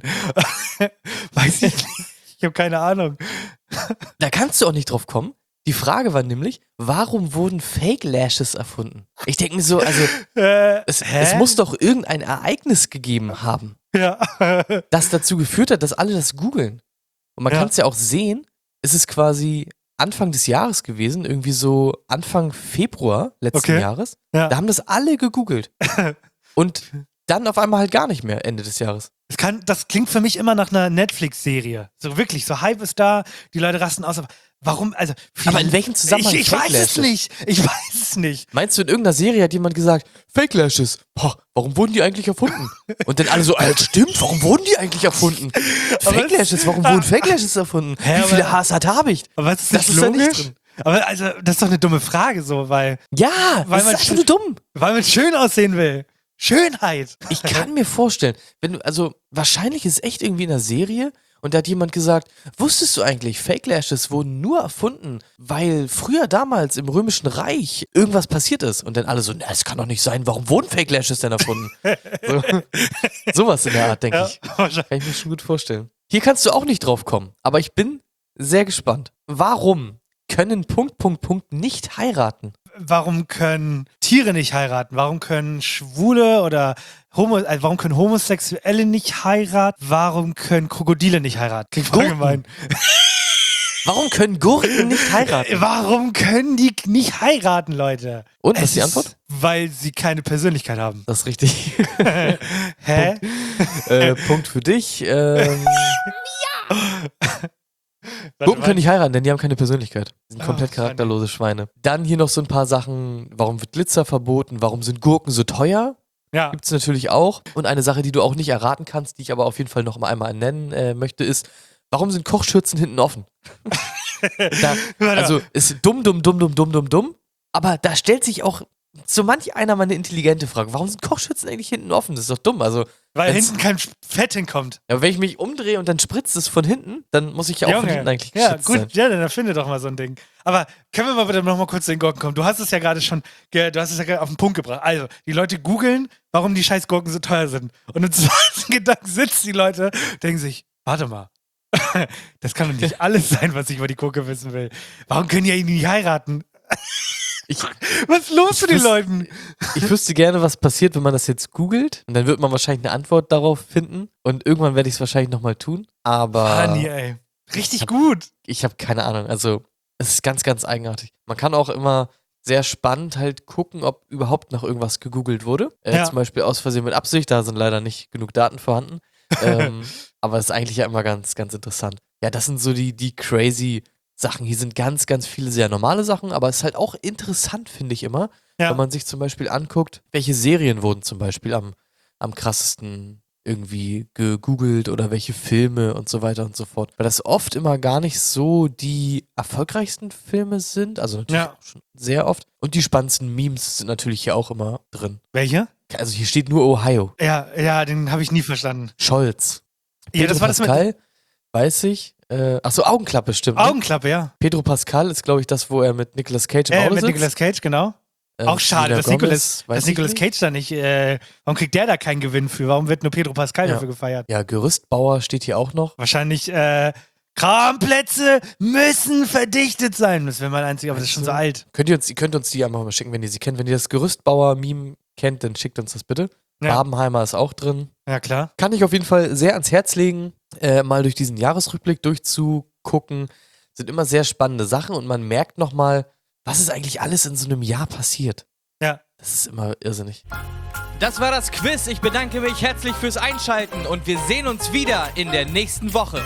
Weiß ich nicht. Ich habe keine Ahnung. Da kannst du auch nicht drauf kommen. Die Frage war nämlich, warum wurden Fake Lashes erfunden? Ich denke mir so, also, Äh, es, hä? es muss doch irgendein Ereignis gegeben haben, Ja. das dazu geführt hat, dass alle das googeln. Und man Ja. kann es ja auch sehen, es ist quasi Anfang des Jahres gewesen, irgendwie so Anfang Februar letzten Okay. Jahres. Ja. Da haben das alle gegoogelt. Und dann auf einmal halt gar nicht mehr Ende des Jahres. Das, kann, das klingt für mich immer nach einer Netflix-Serie. So wirklich, so Hype ist da, die Leute rasten aus. Aber warum, also. Aber in welchem Zusammenhang Ich, ich weiß Fake es Lashes? nicht. Ich weiß es nicht. Meinst du, in irgendeiner Serie hat jemand gesagt, Fake Lashes, boah, warum wurden die eigentlich erfunden? Und dann alle so, Alter, stimmt, warum wurden die eigentlich erfunden? Fake Lashes, warum wurden Fake Lashes erfunden? Hä, Wie viele aber- Haars hat Habicht? Aber ist das, Das nicht ist da nicht logisch? drin. Aber also, das ist doch eine dumme Frage, so, weil, Ja, Weil das man ist einfach nur dumm. weil man schön aussehen will. Schönheit. Ich kann mir vorstellen, wenn du, also wahrscheinlich ist es echt irgendwie in einer Serie und da hat jemand gesagt, wusstest du eigentlich, Fake Lashes wurden nur erfunden, weil früher damals im Römischen Reich irgendwas passiert ist und dann alle so, na, das kann doch nicht sein, warum wurden Fake Lashes denn erfunden? so, sowas in der Art, denke ich. wahrscheinlich. Kann ich mir schon gut vorstellen. Hier kannst du auch nicht drauf kommen, aber ich bin sehr gespannt. Warum können Punkt, Punkt, Punkt nicht heiraten? Warum können Tiere nicht heiraten? Warum können Schwule oder Homo, also warum können Homosexuelle nicht heiraten? Warum können Krokodile nicht heiraten? Klingt voll Gurken. gemein. Warum können Gurken nicht heiraten? Warum können die nicht heiraten, Leute? Und, was Es ist die Antwort? Weil sie keine Persönlichkeit haben. Das ist richtig. Hä? äh, Punkt für dich. Ähm, Warte Gurken mal. können nicht heiraten, denn die haben keine Persönlichkeit. Die sind Oh, komplett funny. charakterlose Schweine. Dann hier noch so ein paar Sachen. Warum wird Glitzer verboten? Warum sind Gurken so teuer? Ja. Gibt es natürlich auch. Und eine Sache, die du auch nicht erraten kannst, die ich aber auf jeden Fall noch mal einmal nennen äh, möchte, ist, warum sind Kochschürzen hinten offen? da, Warte. also ist dumm, dumm, dumm, dumm, dumm, dumm, dumm. Aber da stellt sich auch so manch einer mal eine intelligente Frage. Warum sind Kochschürzen eigentlich hinten offen? Das ist doch dumm. Also, Weil wenn's- hinten kein Fett hinkommt. ja, wenn ich mich umdrehe und dann spritzt es von hinten, dann muss ich ja auch von Junge. hinten eigentlich Ja, geschützt gut, sein. ja, dann erfinde doch mal so ein Ding. Aber können wir mal bitte noch mal kurz zu den Gurken kommen? Du hast es ja gerade schon, ge- du hast es ja gerade auf den Punkt gebracht. Also, die Leute googeln, warum die scheiß Gurken so teuer sind. Und im zweiten Gedanken sitzen die Leute, denken sich, warte mal, das kann doch nicht alles sein, was ich über die Gurke wissen will. Warum können die eigentlich nicht heiraten? Ich, Was ist los mit den wüs- Leuten? ich wüsste gerne, was passiert, wenn man das jetzt googelt. Und dann wird man wahrscheinlich eine Antwort darauf finden. Und irgendwann werde ich es wahrscheinlich nochmal tun. Aber Funny, ey. Richtig gut. ich habe keine Ahnung. Also, es ist ganz, ganz eigenartig. Man kann auch immer sehr spannend halt gucken, ob überhaupt nach irgendwas gegoogelt wurde. Äh, Ja. Zum Beispiel aus Versehen mit Absicht. Da sind leider nicht genug Daten vorhanden. ähm, aber es ist eigentlich ja immer ganz, ganz interessant. Ja, das sind so die, die crazy Sachen. Hier sind ganz, ganz viele sehr normale Sachen, aber es ist halt auch interessant, finde ich immer, Ja. wenn man sich zum Beispiel anguckt, welche Serien wurden zum Beispiel am, am krassesten irgendwie gegoogelt oder welche Filme und so weiter und so fort. Weil das oft immer gar nicht so die erfolgreichsten Filme sind, also natürlich Ja. auch schon sehr oft. Und die spannendsten Memes sind natürlich hier auch immer drin. Welche? Also hier steht nur Ohio. Ja, ja, den habe ich nie verstanden. Scholz. Ja, das Pedro war das mit Pascal, weiß ich. Äh, achso, Augenklappe, stimmt. ne? Augenklappe, ja. Pedro Pascal ist, glaube ich, das, wo er mit Nicolas Cage im Äh, Auto mit sitzt. Nicolas Cage, genau. Ähm, Auch schade, Selena dass Gomez, Nicolas, weiß dass ich Nicolas nicht. Cage da nicht, äh, warum kriegt der da keinen Gewinn für? Warum wird nur Pedro Pascal Ja. dafür gefeiert? Ja, Gerüstbauer steht hier auch noch. Wahrscheinlich, äh, Kranplätze müssen verdichtet sein. Das wäre mein einziger, aber das ist schon so alt. Könnt ihr uns, ihr könnt uns die einfach mal schicken, wenn ihr sie kennt. Wenn ihr das Gerüstbauer-Meme kennt, dann schickt uns das bitte. Ja. Barbenheimer ist auch drin. Ja, klar. Kann ich auf jeden Fall sehr ans Herz legen, äh, mal durch diesen Jahresrückblick durchzugucken. Sind immer sehr spannende Sachen und man merkt nochmal, was ist eigentlich alles in so einem Jahr passiert. Ja. Das ist immer irrsinnig. Das war das Quiz. Ich bedanke mich herzlich fürs Einschalten und wir sehen uns wieder in der nächsten Woche.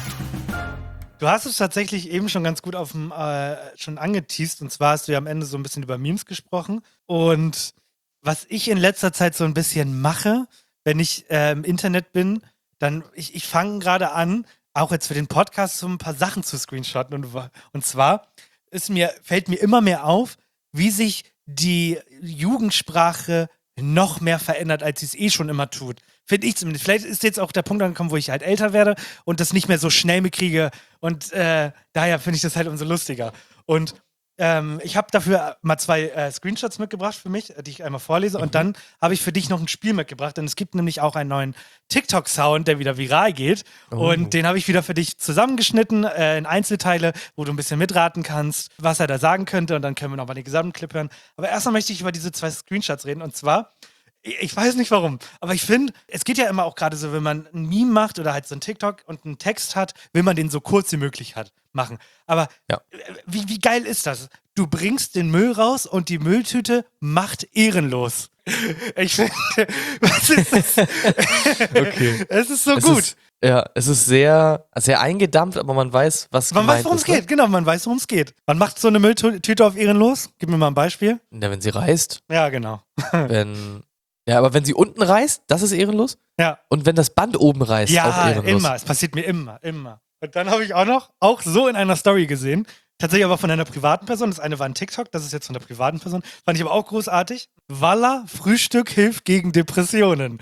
Du hast es tatsächlich eben schon ganz gut auf dem, äh, schon angeteast. Und zwar hast du ja am Ende so ein bisschen über Memes gesprochen. Und was ich in letzter Zeit so ein bisschen mache, wenn ich äh, im Internet bin, dann, ich, ich fange gerade an, auch jetzt für den Podcast so ein paar Sachen zu screenshotten. Und, wa- und zwar ist mir, fällt mir immer mehr auf, wie sich die Jugendsprache noch mehr verändert, als sie es eh schon immer tut. Finde ich zumindest. Vielleicht ist jetzt auch der Punkt angekommen, wo ich halt älter werde und das nicht mehr so schnell mitkriege. Und äh, daher finde ich das halt umso lustiger. Und ähm, ich habe dafür mal zwei äh, Screenshots mitgebracht für mich, die ich einmal vorlese. Und dann habe ich für dich noch ein Spiel mitgebracht. Denn es gibt nämlich auch einen neuen TikTok-Sound, der wieder viral geht. Oh. Und den habe ich wieder für dich zusammengeschnitten äh, in Einzelteile, wo du ein bisschen mitraten kannst, was er da sagen könnte. Und dann können wir nochmal den gesamten Clip hören. Aber erstmal möchte ich über diese zwei Screenshots reden. Und zwar, ich ich weiß nicht warum, aber ich finde, es geht ja immer auch gerade so, wenn man ein Meme macht oder halt so ein TikTok und einen Text hat, will man den so kurz wie möglich hat, machen. Aber Ja. äh, wie, wie geil ist das? Du bringst den Müll raus und die Mülltüte macht ehrenlos. Ich finde, was ist das? Okay. Es ist so Es gut. ist Ja, es ist sehr, sehr eingedampft, aber man weiß, was Man gemeint weiß, worum es ist, ne? geht. Genau, man weiß, worum es geht. Man macht so eine Mülltüte auf ehrenlos. Gib mir mal ein Beispiel. Ja, wenn sie reißt, Ja, genau. wenn. Ja, aber wenn sie unten reißt, das ist ehrenlos. Ja, Und wenn das Band oben reißt, auch ja ehrenlos. immer. Es passiert mir immer, immer. Und dann habe ich auch noch, auch so in einer Story gesehen, tatsächlich aber von einer privaten Person. Das eine war ein TikTok, das ist jetzt von der privaten Person. Fand ich aber auch großartig. Walla, Frühstück hilft gegen Depressionen.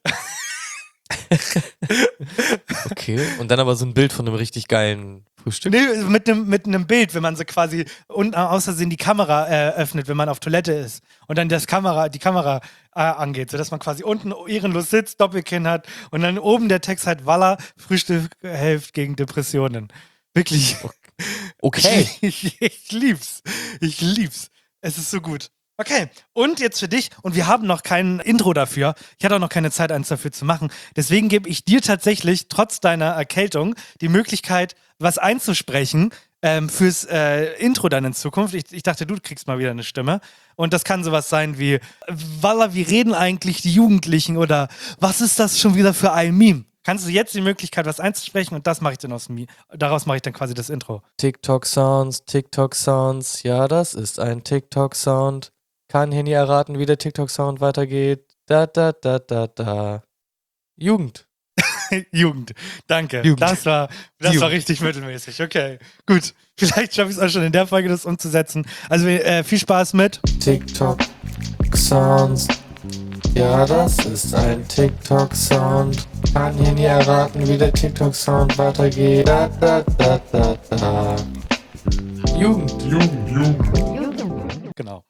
Okay. Und dann aber so ein Bild von einem richtig geilen Frühstück. Nee, mit einem mit einem Bild, wenn man so quasi unten aus Versehen die Kamera äh, öffnet, wenn man auf Toilette ist und dann das Kamera, die Kamera äh, angeht, sodass man quasi unten ehrenlos sitzt, Doppelkinn hat und dann oben der Text halt Walla, Frühstück hilft gegen Depressionen. Wirklich. Okay. Ich, ich lieb's. Ich lieb's. Es ist so gut. Okay, und jetzt für dich, und wir haben noch kein Intro dafür, ich hatte auch noch keine Zeit, eins dafür zu machen, deswegen gebe ich dir tatsächlich, trotz deiner Erkältung, die Möglichkeit, was einzusprechen ähm, fürs äh, Intro dann in Zukunft. Ich, ich dachte, du kriegst mal wieder eine Stimme. Und das kann sowas sein wie, Walla, wie reden eigentlich die Jugendlichen oder was ist das schon wieder für ein Meme? Kannst du jetzt die Möglichkeit, was einzusprechen und das mache ich dann aus dem Meme. Daraus mache ich dann quasi das Intro. TikTok-Sounds, TikTok-Sounds, ja, das ist ein TikTok-Sound. Kann hier nie erraten, wie der TikTok-Sound weitergeht. Da, da, da, da, da. Jugend. Jugend, danke. Jugend. Das war, das war Jugend. richtig mittelmäßig. Okay, gut. Vielleicht schaffe ich es auch schon in der Folge, das umzusetzen. Also äh, viel Spaß mit TikTok-Sounds. Ja, das ist ein TikTok-Sound. Kann hier nie erraten, wie der TikTok-Sound weitergeht. Da, da, da, da, da. Jugend. Jugend, Jugend. Genau.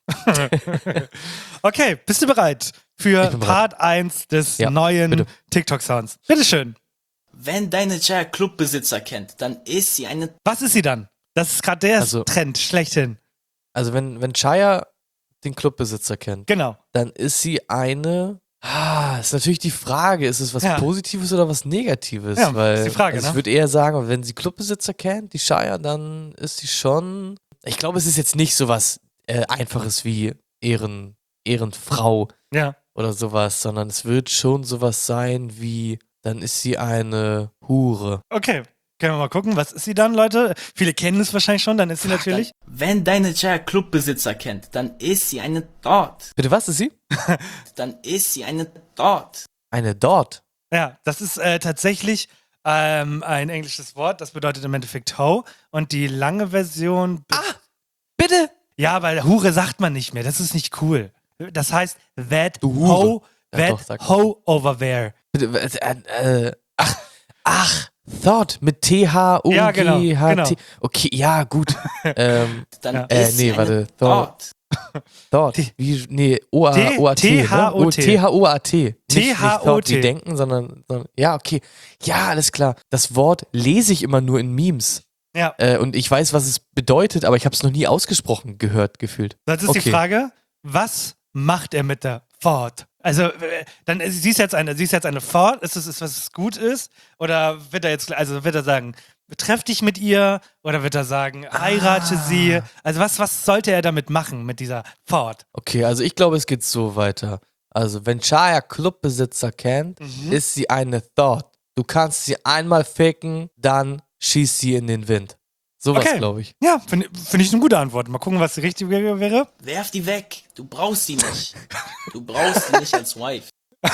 Okay, bist du bereit für Ich bin bereit. Part eins des Ja, neuen bitte. TikTok-Sounds? Bitteschön. Wenn deine Chaya Clubbesitzer kennt, dann ist sie eine Was ist sie dann? Das ist gerade der Also- Trend schlechthin. Also wenn, wenn Chaya den Clubbesitzer kennt, Genau. dann ist sie eine. Ah, ist natürlich die Frage, ist es was Ja. Positives oder was Negatives? Ja, Weil, ist die Frage, also ne? Ich würde eher sagen, wenn sie Clubbesitzer kennt, die Chaya, dann ist sie schon. Ich glaube, es ist jetzt nicht so was äh, Einfaches wie Ehren, Ehrenfrau Ja. oder sowas, sondern es wird schon sowas sein wie, dann ist sie eine Hure. Okay. Können wir mal gucken, was ist sie dann, Leute? Viele kennen es wahrscheinlich schon, dann ist sie natürlich. Wenn deine Chaya Clubbesitzer kennt, dann ist sie eine dort. Bitte, was ist sie? Dann ist sie eine dort. Eine dort. Ja, das ist äh, tatsächlich ähm, ein englisches Wort, das bedeutet im Endeffekt Ho. Und die lange Version. be- Bitte? Ja, weil Hure sagt man nicht mehr. Das ist nicht cool. Das heißt, that Du Hure. ho, Ja, that doch, sag mal. ho over there. Bitte, äh, äh, ach, ach, Thought mit T H O G H T. Ja, genau, genau. Okay, ja, gut. ähm, Dann Ja. ist Äh, sie nee, eine warte. dort. Thought. Wie, nee, O A T- O A T. T H O T. T H O A T. Nicht, T nicht H O Thought T. wie denken, sondern, sondern, ja, okay. Ja, alles klar. Das Wort lese ich immer nur in Memes. Ja, Äh, und ich weiß, was es bedeutet, aber ich habe es noch nie ausgesprochen gehört, gefühlt. das ist okay. die Frage, was macht er mit der Ford? Also, äh, dann äh, sie ist jetzt eine, sie ist jetzt eine Ford, ist es ist, was gut ist? Oder wird er jetzt, also wird er sagen, treff dich mit ihr? Oder wird er sagen, heirate Ah. sie? Also, was, was sollte er damit machen, mit dieser Ford? Okay, also ich glaube, es geht so weiter. Also, wenn Chaya Clubbesitzer kennt, Mhm. ist sie eine Thought. Du kannst sie einmal ficken, dann schießt sie in den Wind. Sowas, Okay. glaube ich. Ja, finde find ich eine gute Antwort. Mal gucken, was die richtige wäre. Werf die weg. Du brauchst sie nicht. Du brauchst sie nicht als Wife.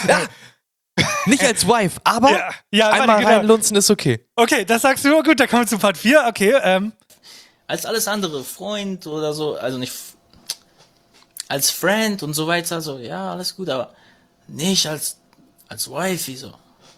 Nicht als Wife, aber Ja, ja einmal warte, genau. reinlunzen ist okay. Okay, das sagst du. Gut, dann kommen wir zu Part vier. Okay, ähm, Als alles andere, Freund oder so, also nicht f- als Friend und so weiter, so, ja, alles gut, aber nicht als, als Wifey, so.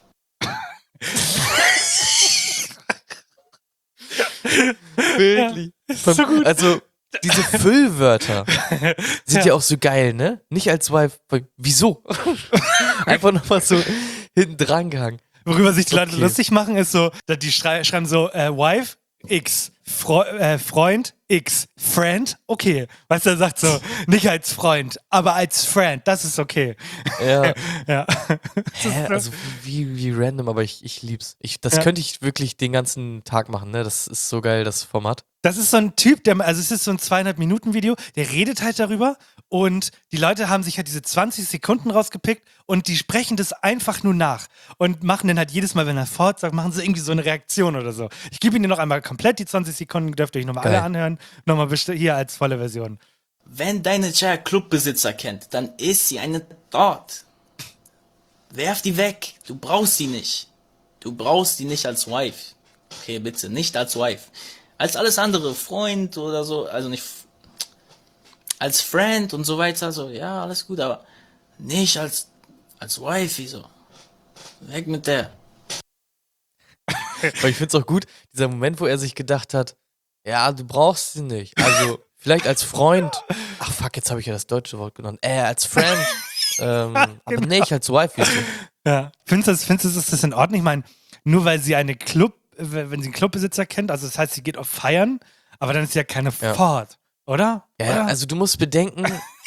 Wirklich. so gut. Also, diese Füllwörter sind ja. auch so geil, ne? Nicht als Wife. Wieso? Einfach nochmal so hinten dran gehangen. Worüber sich die Leute Okay. lustig machen, ist so, dass die schrei schreiben so, äh, Wife, X, Fre äh, Freund, X, Friend, okay. Weißt du, er sagt so, nicht als Freund, aber als Friend, das ist okay. Ja. Ja. Hä? Also wie, wie random, aber ich, ich lieb's. Ich, das Ja. könnte ich wirklich den ganzen Tag machen, ne? Das ist so geil, das Format. Das ist so ein Typ, der, also es ist so ein zweieinhalb Minuten Video, der redet halt darüber Und die Leute haben sich halt diese zwanzig Sekunden rausgepickt und die sprechen das einfach nur nach und machen dann halt jedes Mal, wenn er fort sagt, machen sie irgendwie so eine Reaktion oder so. Ich gebe Ihnen noch einmal komplett die zwanzig Sekunden, dürft ihr euch nochmal Geil. alle anhören. Nochmal best- hier als volle Version. Wenn deine Chair Clubbesitzer kennt, dann ist sie eine dort. Werf die weg. Du brauchst sie nicht. Du brauchst die nicht als Wife. Okay, bitte, nicht als Wife. Als alles andere, Freund oder so, also nicht f- als Friend und so weiter, so, ja, alles gut, aber nicht als, als Wifey, so. Weg mit der. Aber ich find's auch gut, dieser Moment, wo er sich gedacht hat, ja, du brauchst sie nicht. Also, vielleicht als Freund. Ach fuck, jetzt habe ich ja das deutsche Wort genommen. Äh, als Friend. ähm, aber nicht als Wife. Ja. Findest du das, findest du, ist das in Ordnung? Ich meine, nur weil sie eine Club, wenn sie einen Clubbesitzer kennt, also das heißt, sie geht auf Feiern, aber dann ist sie ja keine Ja. Ford, oder? Ja, oder? also du musst bedenken,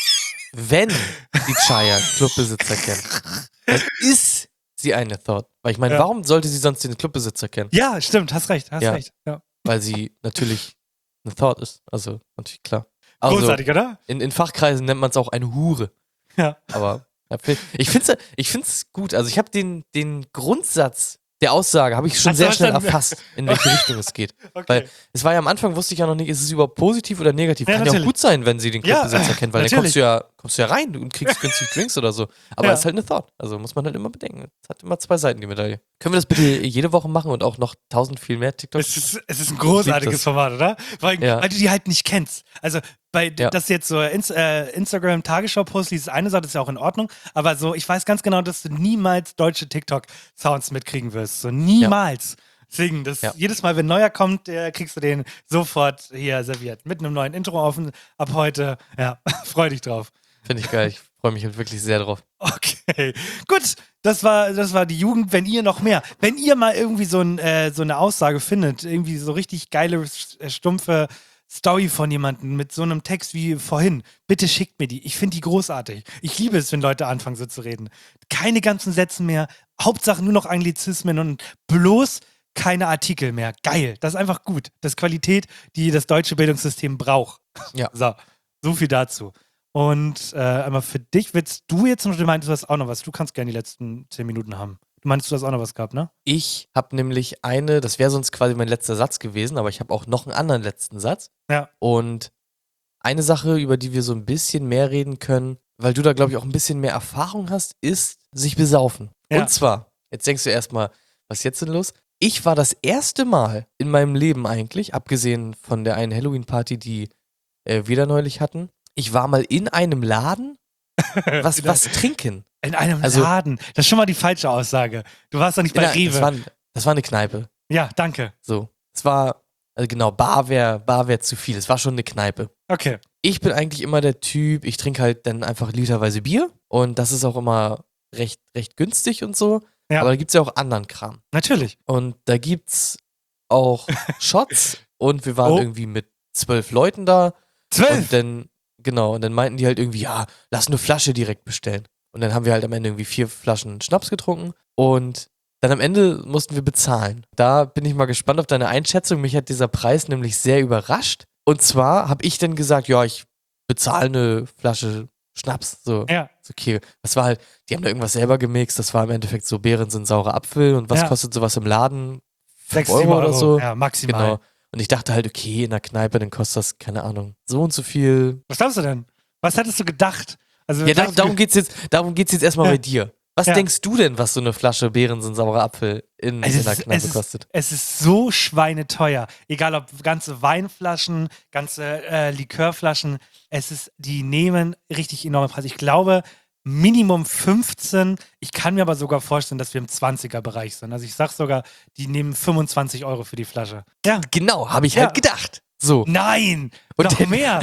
wenn die Chaya Clubbesitzer kennt, dann ist sie eine Thought. Weil ich meine, Ja. warum sollte sie sonst den Clubbesitzer kennen? Ja, stimmt, hast recht, hast Ja. recht. Ja. Weil sie natürlich eine Thought ist. Also, natürlich klar. Also, Großartig, oder? in, in Fachkreisen nennt man es auch eine Hure. Ja. Aber ja, ich finde es ich find's gut. Also ich habe den, den Grundsatz der Aussage habe ich schon Hast du sehr schnell verstanden? erfasst, in welche Richtung es geht. Okay. Weil es war ja am Anfang, wusste ich ja noch nicht, ist es überhaupt positiv oder negativ. Ja, Kann ja auch natürlich. gut sein, wenn sie den Ja, Clubbesitzer äh, kennt, weil dann natürlich. kommst du ja, kommst du ja rein und kriegst günstig Drinks oder so. Aber Ja. es ist halt eine Thought. Also muss man halt immer bedenken. Es hat immer zwei Seiten, die Medaille. Können wir das bitte jede Woche machen und auch noch tausend viel mehr TikToks? Es ist, es ist ein Ich großartiges lieb das. Format, oder? Weil, Ja. weil du die halt nicht kennst. Also, bei, Ja. dass du jetzt so Ins äh, Instagram-Tagesschau-Post liest, ist eine Sache, das ist ja auch in Ordnung. Aber so, ich weiß ganz genau, dass du niemals deutsche TikTok-Sounds mitkriegen wirst. So, niemals. Deswegen, das, Ja. jedes Mal, wenn ein neuer kommt, der kriegst du den sofort hier serviert. Mit einem neuen Intro auf, ab heute. Ja, freu dich drauf. Finde ich geil. Ich freue mich halt wirklich sehr drauf. Okay, gut. Das war, das war die Jugend. Wenn ihr noch mehr, wenn ihr mal irgendwie so, ein, äh, so eine Aussage findet, irgendwie so richtig geile, äh, stumpfe Story von jemandem mit so einem Text wie vorhin, bitte schickt mir die. Ich finde die großartig. Ich liebe es, wenn Leute anfangen so zu reden. Keine ganzen Sätze mehr. Hauptsache nur noch Anglizismen und bloß keine Artikel mehr. Geil. Das ist einfach gut. Das ist Qualität, die das deutsche Bildungssystem braucht. Ja. So, so viel dazu. Und äh, einmal für dich, willst du jetzt noch, du meintest, du hast auch noch was. Du kannst gerne die letzten zehn Minuten haben. Du meinst, du hast auch noch was gehabt, ne? Ich habe nämlich eine, das wäre sonst quasi mein letzter Satz gewesen, aber ich habe auch noch einen anderen letzten Satz. Ja. Und eine Sache, über die wir so ein bisschen mehr reden können, weil du da, glaube ich, auch ein bisschen mehr Erfahrung hast, ist sich besaufen. Ja. Und zwar, jetzt denkst du erstmal, was ist jetzt denn los? Ich war das erste Mal in meinem Leben eigentlich, abgesehen von der einen Halloween-Party, die äh, wir da neulich hatten, ich war mal in einem Laden, was, was trinken. In einem Also- Laden. Das ist schon mal die falsche Aussage. Du warst doch nicht bei In einer- Rewe. das, war, das war eine Kneipe. Ja, danke. So. Es war, also genau, Bar wäre Bar wär zu viel. Es war schon eine Kneipe. Okay. Ich bin eigentlich immer der Typ, ich trinke halt dann einfach literweise Bier und das ist auch immer recht, recht günstig und so. Ja. Aber da gibt es ja auch anderen Kram. Natürlich. Und da gibt's auch Shots und wir waren Oh. irgendwie mit zwölf Leuten da. Zwölf. Und dann, genau, und dann meinten die halt irgendwie, ja, lass eine Flasche direkt bestellen. Und dann haben wir halt am Ende irgendwie vier Flaschen Schnaps getrunken und dann am Ende mussten wir bezahlen. Da bin ich mal gespannt auf deine Einschätzung. Mich hat dieser Preis nämlich sehr überrascht. Und zwar habe ich dann gesagt, ja, ich bezahle eine Flasche Schnaps. So, Ja. ist okay. Das war halt, die haben da irgendwas selber gemixt. Das war im Endeffekt so, Beeren sind saurer Apfel. Und was Ja. kostet sowas im Laden? Sechs, Euro sieben oder so. Ja, maximal. Genau. Und ich dachte halt, okay, in der Kneipe, dann kostet das, keine Ahnung, so und so viel. Was glaubst du denn? Was hättest du gedacht? Also, Ja, da, sagst du- darum geht's jetzt, darum geht's jetzt erstmal Ja. bei dir. Was Ja. denkst du denn, was so eine Flasche Beeren sind saurer Apfel in, Es in der ist, Kneipe es, ist, kostet? es ist so schweineteuer. Egal ob ganze Weinflaschen, ganze äh, Likörflaschen. Es ist, die nehmen richtig enorme Preise. Ich glaube, Minimum fünfzehn. Ich kann mir aber sogar vorstellen, dass wir im zwanziger-Bereich sind. Also ich sag sogar, die nehmen fünfundzwanzig Euro für die Flasche. Ja. Genau, habe ich Ja. halt gedacht. So, Nein! Und noch der- mehr!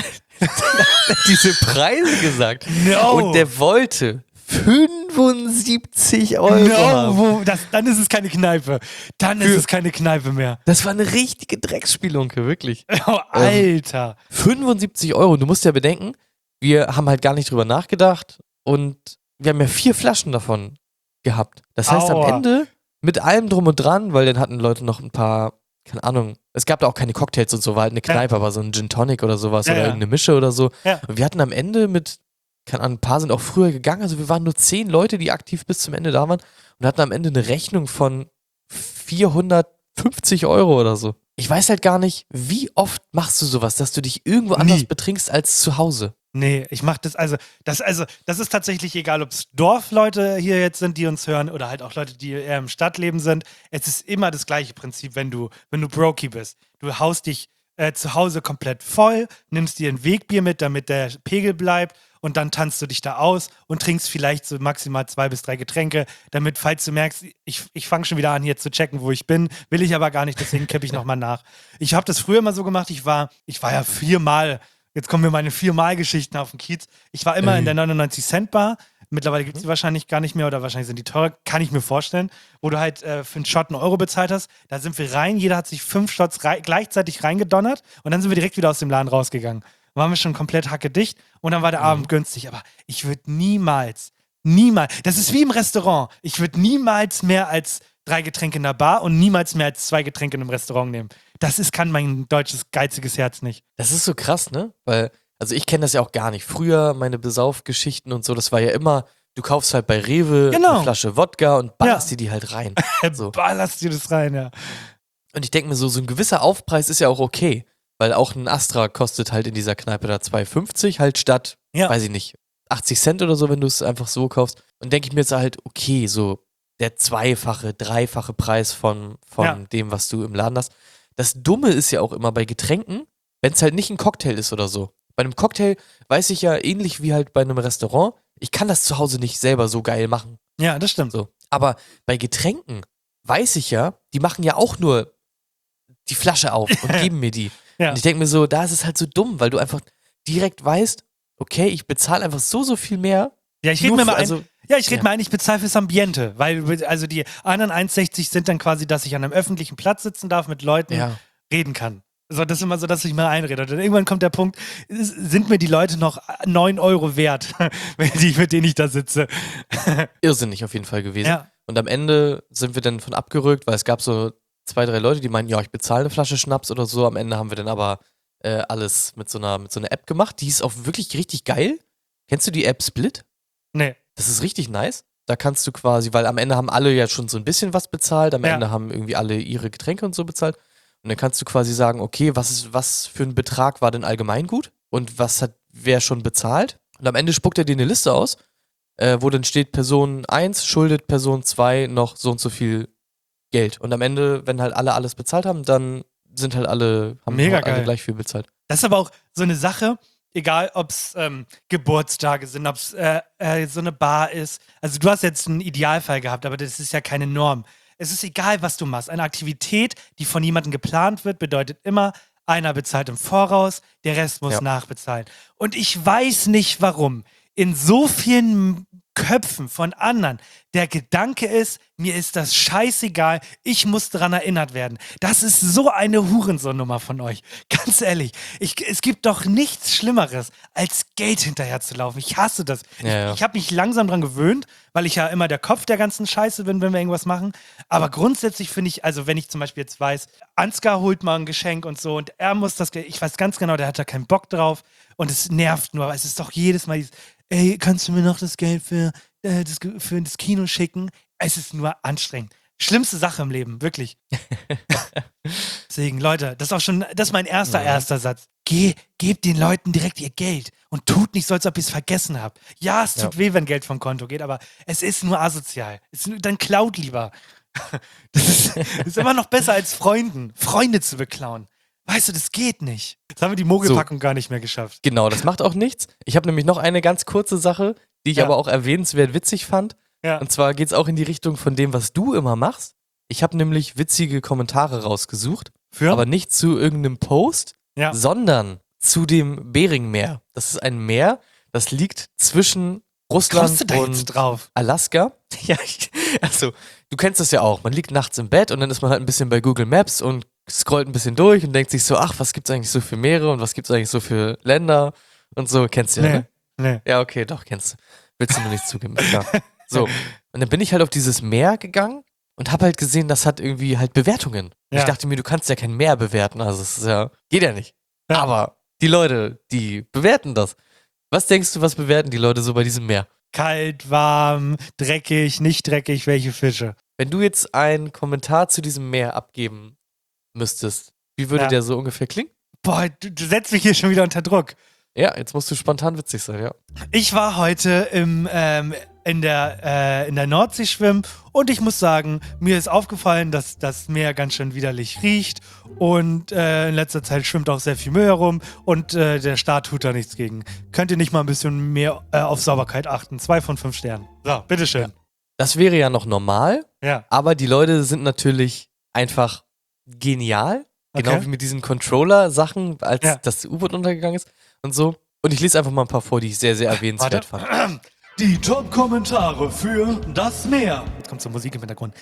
diese Preise gesagt. No! Und der wollte fünfundsiebzig Euro No, haben. wo, das, dann ist es keine Kneipe. Dann ist Für- es keine Kneipe mehr. Das war eine richtige Drecksspielunke, wirklich. Oh, Alter. fünfundsiebzig Euro. Du musst ja bedenken, wir haben halt gar nicht drüber nachgedacht und wir haben ja vier Flaschen davon gehabt. Das heißt, Aua. am Ende mit allem drum und dran, weil dann hatten Leute noch ein paar, keine Ahnung, es gab da auch keine Cocktails und so, war halt eine Kneipe, aber so ein Gin Tonic oder sowas Ja, oder ja. irgendeine Mische oder so. Ja. Und wir hatten am Ende mit keine Ahnung, ein paar sind auch früher gegangen. Also wir waren nur zehn Leute, die aktiv bis zum Ende da waren und hatten am Ende eine Rechnung von vierhundertfünfzig Euro oder so. Ich weiß halt gar nicht, wie oft machst du sowas, dass du dich irgendwo Nie. anders betrinkst als zu Hause? Nee, ich mach das, also, das, also, das ist tatsächlich egal, ob es Dorfleute hier jetzt sind, die uns hören, oder halt auch Leute, die eher im Stadtleben sind. Es ist immer das gleiche Prinzip, wenn du, wenn du Brokey bist. Du haust dich äh, zu Hause komplett voll, nimmst dir ein Wegbier mit, damit der Pegel bleibt, und dann tanzt du dich da aus und trinkst vielleicht so maximal zwei bis drei Getränke, damit, falls du merkst, ich, ich fange schon wieder an, hier zu checken, wo ich bin, will ich aber gar nicht, deswegen kippe ich nochmal nach. Ich habe das früher immer so gemacht, ich war, ich war ja viermal, jetzt kommen mir meine viermal-Geschichten auf den Kiez, ich war immer Ey. in der neunundneunzig Cent Bar, mittlerweile gibt es die wahrscheinlich gar nicht mehr oder wahrscheinlich sind die teurer, kann ich mir vorstellen, wo du halt äh, für einen Shot einen Euro bezahlt hast, da sind wir rein, jeder hat sich fünf Shots rei- gleichzeitig reingedonnert und dann sind wir direkt wieder aus dem Laden rausgegangen. Waren wir schon komplett hackedicht und dann war der Abend günstig. Aber ich würde niemals, niemals, das ist wie im Restaurant, ich würde niemals mehr als drei Getränke in der Bar und niemals mehr als zwei Getränke in einem Restaurant nehmen. Das ist, kann mein deutsches, geiziges Herz nicht. Das ist so krass, ne? Weil, also ich kenne das ja auch gar nicht. Früher, meine Besaufgeschichten und so, das war ja immer, du kaufst halt bei Rewe Genau. eine Flasche Wodka und ballerst Ja. dir die halt rein. So. Ballerst dir das rein, ja. Und ich denke mir so, so ein gewisser Aufpreis ist ja auch okay. Weil auch ein Astra kostet halt in dieser Kneipe da zwei fünfzig, halt statt, Ja. weiß ich nicht, achtzig Cent oder so, wenn du es einfach so kaufst. Und denke ich mir jetzt halt, okay, so der zweifache, dreifache Preis von, von Ja. dem, was du im Laden hast. Das Dumme ist ja auch immer bei Getränken, wenn es halt nicht ein Cocktail ist oder so. Bei einem Cocktail weiß ich ja, ähnlich wie halt bei einem Restaurant, ich kann das zu Hause nicht selber so geil machen. Ja, das stimmt. So. Aber bei Getränken weiß ich ja, die machen ja auch nur die Flasche auf und geben mir die. Ja. Und ich denke mir so, da ist es halt so dumm, weil du einfach direkt weißt, okay, ich bezahle einfach so, so viel mehr. Ja, ich rede Nur mir mal für- ein, also, ja, ich rede ja. mal ein, ich bezahle fürs Ambiente, weil also die anderen eins sechzig sind dann quasi, dass ich an einem öffentlichen Platz sitzen darf, mit Leuten Ja. reden kann. So, das ist immer so, dass ich mal einrede. Und dann irgendwann kommt der Punkt, ist- sind mir die Leute noch neun Euro wert, wenn die, mit denen ich da sitze. Irrsinnig auf jeden Fall gewesen. Ja. Und am Ende sind wir dann von abgerückt, weil es gab so zwei, drei Leute, die meinten, ja, ich bezahle eine Flasche Schnaps oder so. Am Ende haben wir dann aber äh, alles mit so, einer, mit so einer App gemacht. Die ist auch wirklich richtig geil. Kennst du die App Split? Nee. Das ist richtig nice. Da kannst du quasi, weil am Ende haben alle ja schon so ein bisschen was bezahlt, am Ja. Ende haben irgendwie alle ihre Getränke und so bezahlt. Und dann kannst du quasi sagen, okay, was ist, was für ein Betrag war denn allgemein gut und was hat wer schon bezahlt? Und am Ende spuckt er dir eine Liste aus, äh, wo dann steht, Person eins schuldet Person zwei noch so und so viel Geld. Und am Ende, wenn halt alle alles bezahlt haben, dann sind halt alle, haben Mega halt alle geil. gleich viel bezahlt. Das ist aber auch so eine Sache, egal ob es ähm, Geburtstage sind, ob es äh, äh, so eine Bar ist. Also du hast jetzt einen Idealfall gehabt, aber das ist ja keine Norm. Es ist egal, was du machst. Eine Aktivität, die von jemandem geplant wird, bedeutet immer, einer bezahlt im Voraus, der Rest muss Ja. nachbezahlen. Und ich weiß nicht, warum in so vielen Köpfen von anderen der Gedanke ist, mir ist das scheißegal, ich muss daran erinnert werden. Das ist so eine Hurensohn-Nummer von euch. Ganz ehrlich, ich, es gibt doch nichts Schlimmeres, als Geld hinterherzulaufen. Ich hasse das. Ja, ja. Ich, ich habe mich langsam dran gewöhnt, weil ich ja immer der Kopf der ganzen Scheiße bin, wenn wir irgendwas machen. Aber grundsätzlich finde ich, also wenn ich zum Beispiel jetzt weiß, Ansgar holt mal ein Geschenk und so und er muss das Geld, ich weiß ganz genau, der hat da keinen Bock drauf und es nervt nur, aber es ist doch jedes Mal dieses, ey, kannst du mir noch das Geld für, äh, das, Ge- für das Kino schicken? Es ist nur anstrengend. Schlimmste Sache im Leben, wirklich. Deswegen, Leute, das ist auch schon, das ist mein erster, Mhm. erster Satz. Geh, gebt den Leuten direkt ihr Geld und tut nicht so, als ob ihr es vergessen habt. Ja, es tut Ja. weh, wenn Geld vom Konto geht, aber es ist nur asozial. Es ist nur, dann klaut lieber. Das ist, das ist immer noch besser als Freunden, Freunde zu beklauen. Weißt du, das geht nicht. Jetzt haben wir die Mogelpackung gar nicht mehr geschafft. Genau, das macht auch nichts. Ich habe nämlich noch eine ganz kurze Sache, die ich Ja. aber auch erwähnenswert witzig fand. Ja. Und zwar geht es auch in die Richtung von dem, was du immer machst. Ich habe nämlich witzige Kommentare rausgesucht, Für? aber nicht zu irgendeinem Post, Ja. sondern zu dem Beringmeer. Das ist ein Meer, das liegt zwischen Russland Kommst du da und jetzt drauf? Alaska. Ja, ich, also, du kennst das ja auch. Man liegt nachts im Bett und dann ist man halt ein bisschen bei Google Maps und scrollt ein bisschen durch und denkt sich so, ach, was gibt's eigentlich so für Meere und was gibt's eigentlich so für Länder und so. Kennst du ja, ne? Nee. Ja, okay, doch, kennst du. Willst du nur nicht zugeben. Klar. So, und dann bin ich halt auf dieses Meer gegangen und habe halt gesehen, das hat irgendwie halt Bewertungen. Und Ja. Ich dachte mir, du kannst ja kein Meer bewerten, also es ist ja, geht ja nicht. Ja. Aber die Leute, die bewerten das. Was denkst du, was bewerten die Leute so bei diesem Meer? Kalt, warm, dreckig, nicht dreckig, welche Fische? Wenn du jetzt einen Kommentar zu diesem Meer abgeben müsstest, wie würde Ja. der so ungefähr klingen? Boah, du, du setzt mich hier schon wieder unter Druck. Ja, jetzt musst du spontan witzig sein, ja. Ich war heute im, ähm, in, der, äh, in der Nordsee schwimmen und ich muss sagen, mir ist aufgefallen, dass das Meer ganz schön widerlich riecht und äh, in letzter Zeit schwimmt auch sehr viel Müll herum und äh, der Staat tut da nichts gegen. Könnt ihr nicht mal ein bisschen mehr äh, auf Sauberkeit achten? Zwei von fünf Sternen. So, bitteschön. Das wäre ja noch normal, Ja. aber die Leute sind natürlich einfach genial. Genau Okay. wie mit diesen Controller-Sachen, als Ja. das U-Boot untergegangen ist und so. Und ich lese einfach mal ein paar vor, die ich sehr, sehr erwähnenswert Warte. fand. Die Top-Kommentare für das Meer. Jetzt kommt so Musik im Hintergrund.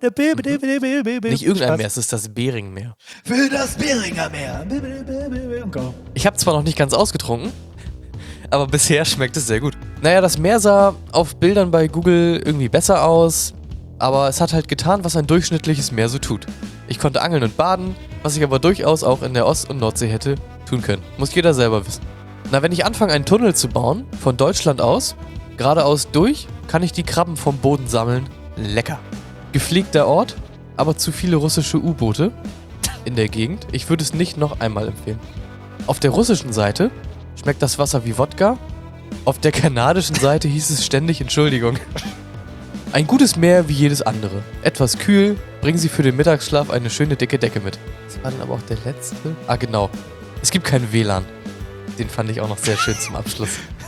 Nicht irgendein Spaß. Meer, es ist das Beringmeer. Für das Beringer Meer. Go. Ich habe zwar noch nicht ganz ausgetrunken, aber bisher schmeckt es sehr gut. Naja, das Meer sah auf Bildern bei Google irgendwie besser aus, aber es hat halt getan, was ein durchschnittliches Meer so tut. Ich konnte angeln und baden, was ich aber durchaus auch in der Ost- und Nordsee hätte tun können. Muss jeder selber wissen. Na, wenn ich anfange, einen Tunnel zu bauen, von Deutschland aus, geradeaus durch, kann ich die Krabben vom Boden sammeln. Lecker. Gepflegter Ort, aber zu viele russische U-Boote in der Gegend. Ich würde es nicht noch einmal empfehlen. Auf der russischen Seite schmeckt das Wasser wie Wodka. Auf der kanadischen Seite hieß es ständig Entschuldigung. Ein gutes Meer wie jedes andere. Etwas kühl, bringen Sie für den Mittagsschlaf eine schöne dicke Decke mit. Das war dann aber auch der letzte. Ah, genau. Es gibt kein W L A N. Den fand ich auch noch sehr schön zum Abschluss.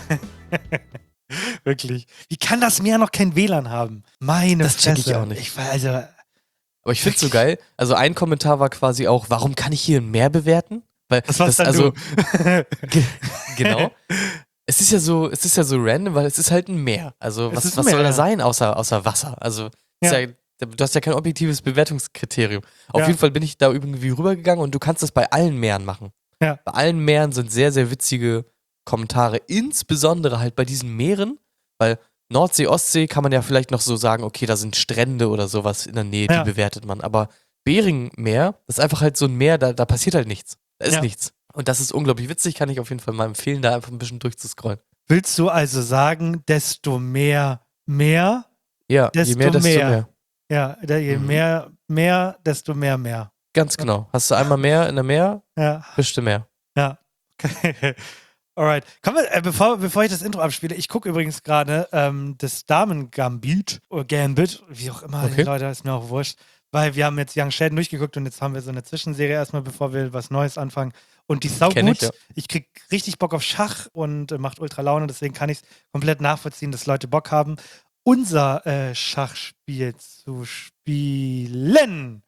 Wirklich. Wie kann das Meer noch kein W L A N haben? Meine Das check Fresse. ich auch nicht. Ich war also. Aber ich find's so geil. Also ein Kommentar war quasi auch, warum kann ich hier ein Meer bewerten? Weil Das war's dann also du. Ge- genau. Es ist ja so, es ist ja so random, weil es ist halt ein Meer. Also Es was, ist ein was Meer, soll da ja. sein außer, außer Wasser? Also ist Ja. ja. du hast ja kein objektives Bewertungskriterium. Auf Ja. jeden Fall bin ich da irgendwie rübergegangen und du kannst das bei allen Meeren machen. Ja. Bei allen Meeren sind sehr, sehr witzige Kommentare, insbesondere halt bei diesen Meeren, weil Nordsee, Ostsee kann man ja vielleicht noch so sagen, okay, da sind Strände oder sowas in der Nähe, Ja. die bewertet man. Aber Beringmeer, das ist einfach halt so ein Meer, da, da passiert halt nichts. Da ist Ja. nichts. Und das ist unglaublich witzig, kann ich auf jeden Fall mal empfehlen, da einfach ein bisschen durchzuscrollen. Willst du also sagen, desto mehr mehr? Ja, je Desto mehr, desto mehr. mehr. Ja, da- je Mhm. mehr mehr, desto mehr mehr. Ganz genau. Hast du einmal mehr in der Meer, Ja, bist du mehr. ja. Alright. Kommen wir, äh, bevor, bevor ich das Intro abspiele, ich gucke übrigens gerade ähm, das Damen-Gambit oder Gambit, wie auch immer, Okay. Leute, ist mir auch wurscht. Weil wir haben jetzt Young Sheldon durchgeguckt und jetzt haben wir so eine Zwischenserie erstmal, bevor wir was Neues anfangen. Und die ist sau Kenn gut. ich, ja. Ich krieg richtig Bock auf Schach und äh, macht ultra Laune, deswegen kann ich es komplett nachvollziehen, dass Leute Bock haben, unser äh, Schachspiel zu spielen.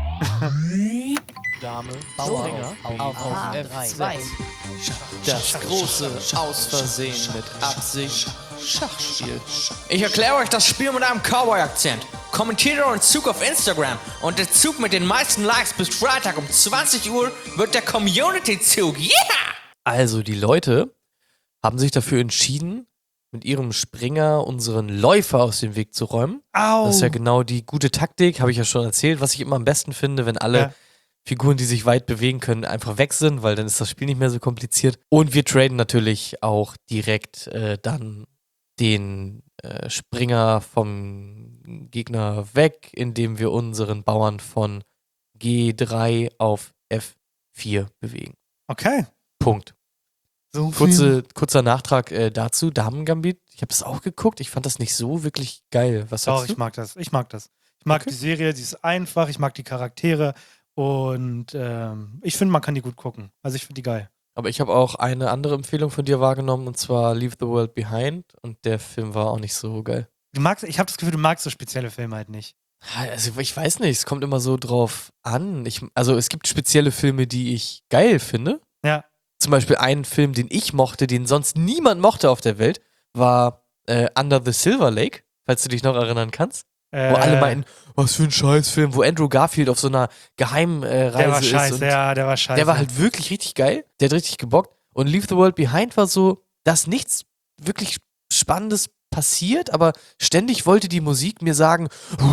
Dame, Springer, auf, auf F zwei. Das große Aus Versehen mit Absicht Schachspiel. Ich erkläre euch das Spiel mit einem Cowboy-Akzent. Kommentiert euren Zug auf Instagram und der Zug mit den meisten Likes bis Freitag um zwanzig Uhr wird der Community-Zug. Yeah! Also, die Leute haben sich dafür entschieden, mit ihrem Springer unseren Läufer aus dem Weg zu räumen. Au! Das ist ja genau die gute Taktik, habe ich ja schon erzählt, was ich immer am besten finde, wenn alle Ja. Figuren, die sich weit bewegen können, einfach weg sind, weil dann ist das Spiel nicht mehr so kompliziert. Und wir traden natürlich auch direkt äh, dann den äh, Springer vom Gegner weg, indem wir unseren Bauern von G drei auf F vier bewegen. Okay. Punkt. So viel- Kurze, kurzer Nachtrag äh, dazu, Damen-Gambit. Ich habe das auch geguckt, ich fand das nicht so wirklich geil. Was Doch, sagst ich du? mag das. Ich mag das. Ich mag Okay. die Serie, die ist einfach, ich mag die Charaktere und ähm, ich finde, man kann die gut gucken. Also ich finde die geil. Aber ich habe auch eine andere Empfehlung von dir wahrgenommen, und zwar Leave the World Behind. Und der Film war auch nicht so geil. Du magst, ich habe das Gefühl, du magst so spezielle Filme halt nicht. Also ich weiß nicht, es kommt immer so drauf an. Ich, also es gibt spezielle Filme, die ich geil finde. Ja. Zum Beispiel einen Film, den ich mochte, den sonst niemand mochte auf der Welt, war äh, Under the Silver Lake, falls du dich noch erinnern kannst. Äh, Wo alle meinten, was für ein Scheißfilm, wo Andrew Garfield auf so einer Geheimreise äh, der war ist. scheiße, und ja, der war scheiße. Der war halt wirklich richtig geil. Der hat richtig gebockt. Und Leave the World Behind war so, dass nichts wirklich Spannendes passiert, aber ständig wollte die Musik mir sagen,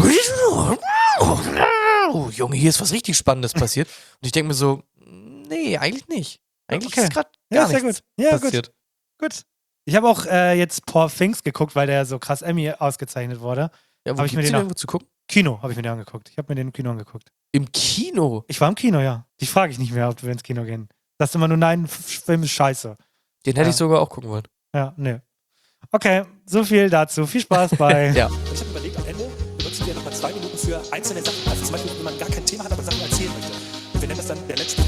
oh, Junge, hier ist was richtig Spannendes passiert. Und ich denke mir so, nee, eigentlich nicht. Eigentlich Okay. ist gerade Ja, gar sehr nichts gut. Ja, passiert. gut. Gut. Ich habe auch äh, jetzt Poor Things geguckt, weil der so krass Emmy ausgezeichnet wurde. Ja, wo Hab ich mir gibt's den den auch- irgendwo zu gucken? Kino habe ich mir den angeguckt. Ich habe mir den im Kino angeguckt. Im Kino? Ich war im Kino, ja. Die frage ich nicht mehr, ob wir ins Kino gehen. Sagst immer nur, nein, F- Film ist scheiße. Den hätte Ja. ich sogar auch gucken wollen. Ja, nö. Okay, so viel dazu. Viel Spaß bei. Ja. Und ich habe überlegt, am Ende benutzen wir nochmal zwei Minuten für einzelne Sachen. Also zum Beispiel, wenn man gar kein Thema hat, aber Sachen erzählen möchte. Und wir nennen das dann der letzte.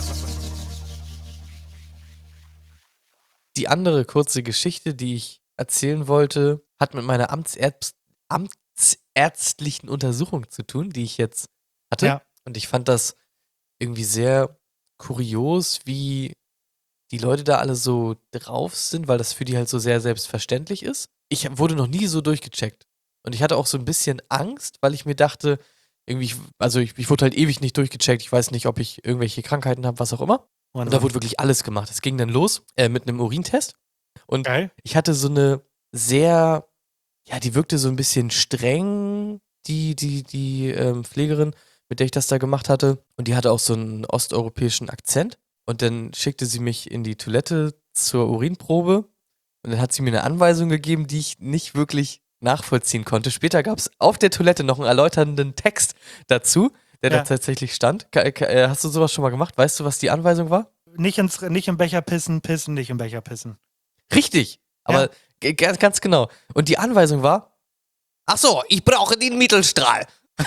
Die andere kurze Geschichte, die ich erzählen wollte, hat mit meiner Amtsärztlichen amtsärztlichen Untersuchung zu tun, die ich jetzt hatte. Ja. Und ich fand das irgendwie sehr kurios, wie die Leute da alle so drauf sind, weil das für die halt so sehr selbstverständlich ist. Ich wurde noch nie so durchgecheckt. Und ich hatte auch so ein bisschen Angst, weil ich mir dachte, irgendwie, ich- also ich, ich wurde halt ewig nicht durchgecheckt. Ich weiß nicht, ob ich irgendwelche Krankheiten habe, was auch immer. Und da wurde wirklich alles gemacht. Es ging dann los äh, mit einem Urintest. Und Geil. ich hatte so eine sehr, ja, die wirkte so ein bisschen streng, die, die, die ähm, Pflegerin, mit der ich das da gemacht hatte. Und die hatte auch so einen osteuropäischen Akzent. Und dann schickte sie mich in die Toilette zur Urinprobe. Und dann hat sie mir eine Anweisung gegeben, die ich nicht wirklich nachvollziehen konnte. Später gab es auf der Toilette noch einen erläuternden Text dazu, der Ja. da tatsächlich stand. Ka- ka- äh, Hast du sowas schon mal gemacht? Weißt du, was die Anweisung war? Nicht, ins, nicht im Becher pissen, pissen, nicht im Becher pissen. Richtig, aber g- ganz, ganz genau. Und die Anweisung war, ach so, ich brauche den Mittelstrahl.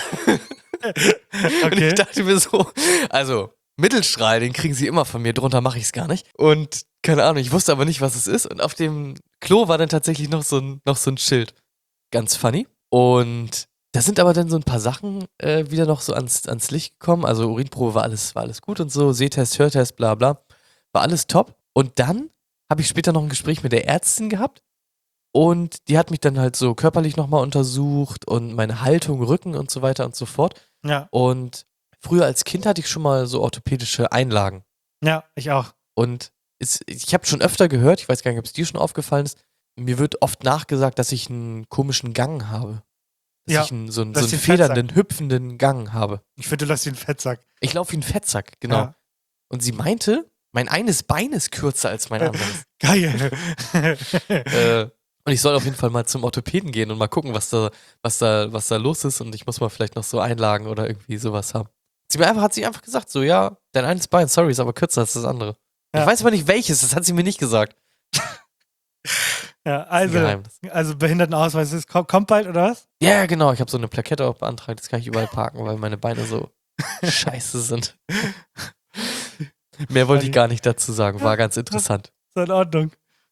Und ich dachte mir so, also Mittelstrahl, den kriegen sie immer von mir, drunter mache ich es gar nicht. Und keine Ahnung, ich wusste aber nicht, was es ist. Und auf dem Klo war dann tatsächlich noch so ein, noch so ein Schild. Ganz funny. Und da sind aber dann so ein paar Sachen äh, wieder noch so ans, ans Licht gekommen. Also Urinprobe war alles, war alles gut und so, Sehtest, Hörtest, bla bla. War alles top. Und dann habe ich später noch ein Gespräch mit der Ärztin gehabt. Und die hat mich dann halt so körperlich nochmal untersucht und meine Haltung, Rücken und so weiter und so fort. Ja, Und früher als Kind hatte ich schon mal so orthopädische Einlagen. ja, ich auch. Und es, ich habe schon öfter gehört, ich weiß gar nicht, ob es dir schon aufgefallen ist, mir wird oft nachgesagt, dass ich einen komischen Gang habe. Dass Ja, ich einen, so, einen- dass so einen du einen Fettsack- federnden, hüpfenden Gang habe. Ich finde, du lässt wie ein Fettsack. Ich laufe wie ein Fettsack, genau. Ja. Und sie meinte, mein eines Bein ist kürzer als mein anderes. Geil. äh, und ich soll auf jeden Fall mal zum Orthopäden gehen und mal gucken, was da, was da, was da los ist. Und ich muss mal vielleicht noch so Einlagen oder irgendwie sowas haben. Sie mir einfach, hat sie einfach gesagt, so, ja, dein eines Bein, sorry, ist aber kürzer als das andere. Ja. Ich weiß aber nicht welches, das hat sie mir nicht gesagt. Ja, Das ist ein also, Geheimnis. also Behindertenausweis ist, kommt, kommt bald, oder was? Ja, ja, genau, ich habe so eine Plakette auch beantragt, das kann ich überall parken, weil meine Beine so scheiße sind. Mehr wollte ich gar nicht dazu sagen, war ganz interessant. Ist in Ordnung.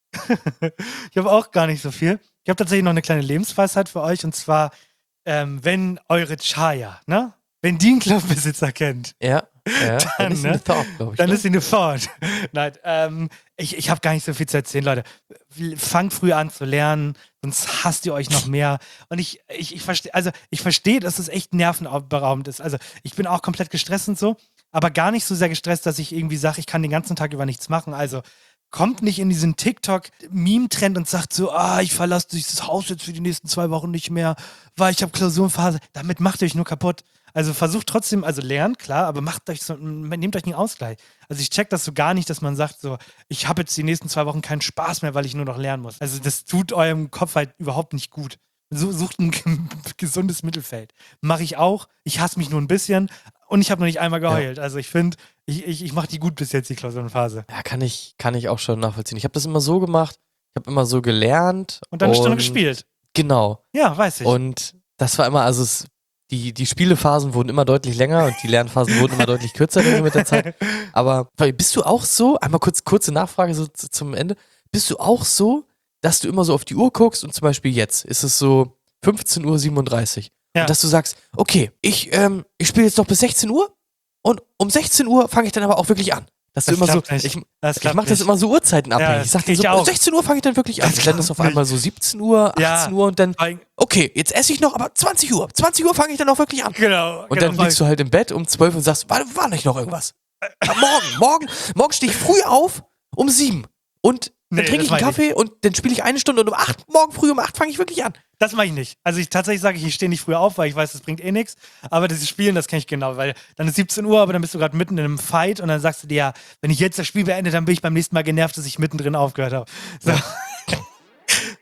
Ich habe auch gar nicht so viel. Ich habe tatsächlich noch eine kleine Lebensweisheit für euch. Und zwar, ähm, wenn eure Chaya, ne? Wenn die einen Clubbesitzer kennt, Ja, ja, dann, Dann, ist ne? eine Thought, glaube ich. dann ne? ist sie eine Ford. Nein, ähm, ich, ich habe gar nicht so viel zu erzählen, Leute. Fangt früh an zu lernen, sonst hasst ihr euch noch mehr. Und ich, ich, ich verstehe, also ich verstehe, dass es echt nervenberaubend ist. Also ich bin auch komplett gestresst und so, aber gar nicht so sehr gestresst, dass ich irgendwie sage, ich kann den ganzen Tag über nichts machen. Also kommt nicht in diesen TikTok-Meme-Trend und sagt so, ah, ich verlasse dieses Haus jetzt für die nächsten zwei Wochen nicht mehr, weil ich habe Klausurenphase. Damit macht ihr euch nur kaputt. Also versucht trotzdem, also lernt, klar, aber macht euch so, nehmt euch einen Ausgleich. Also ich check das so gar nicht, dass man sagt so, ich habe jetzt die nächsten zwei Wochen keinen Spaß mehr, weil ich nur noch lernen muss. Also das tut eurem Kopf halt überhaupt nicht gut. So, sucht ein gesundes Mittelfeld. Mache ich auch. Ich hasse mich nur ein bisschen und ich habe noch nicht einmal geheult. Also ich finde, ich, ich, ich mache die gut bis jetzt, die Klausurenphase. Ja, kann ich, kann ich auch schon nachvollziehen. Ich habe das immer so gemacht, ich habe immer so gelernt. Und dann eine Stunde gespielt. Genau. Ja, weiß ich. Und das war immer, also es, die, die Spielephasen wurden immer deutlich länger und die Lernphasen wurden immer deutlich kürzer so mit der Zeit. Aber bist du auch so, einmal kurz kurze Nachfrage so zu- zum Ende, bist du auch so, dass du immer so auf die Uhr guckst und zum Beispiel jetzt ist es so fünfzehn Uhr siebenunddreißig Ja. und dass du sagst, okay, ich, ähm, ich spiele jetzt noch bis sechzehn Uhr und um sechzehn Uhr fange ich dann aber auch wirklich an. Dass du Das immer so, klappt nicht. ich, Das ich klappt mache das nicht. immer so uhrzeitenabhängig. Ja, ich sag das dann ich so, auch. um sechzehn Uhr fange ich dann wirklich an. Das Und dann ist klappt auf einmal so siebzehn Uhr, achtzehn Ja. Uhr und dann, Weil- okay, jetzt esse ich noch, aber zwanzig Uhr. zwanzig Uhr fange ich dann auch wirklich an. Genau. Und genau, dann liegst du halt im Bett um zwölf und sagst, war, war nicht noch irgendwas? Ja, morgen, morgen, morgen stehe ich früh auf um sieben. Und dann Nee, trinke das ich einen meine ich. Kaffee und dann spiele ich eine Stunde und um acht, morgen früh um acht fange ich wirklich an. Das mache ich nicht. Also ich tatsächlich sage ich, ich stehe nicht früher auf, weil ich weiß, das bringt eh nichts. Aber das Spielen, das kenne ich genau, weil dann ist siebzehn Uhr, aber dann bist du gerade mitten in einem Fight und dann sagst du dir, ja, wenn ich jetzt das Spiel beende, dann bin ich beim nächsten Mal genervt, dass ich mittendrin aufgehört habe. So.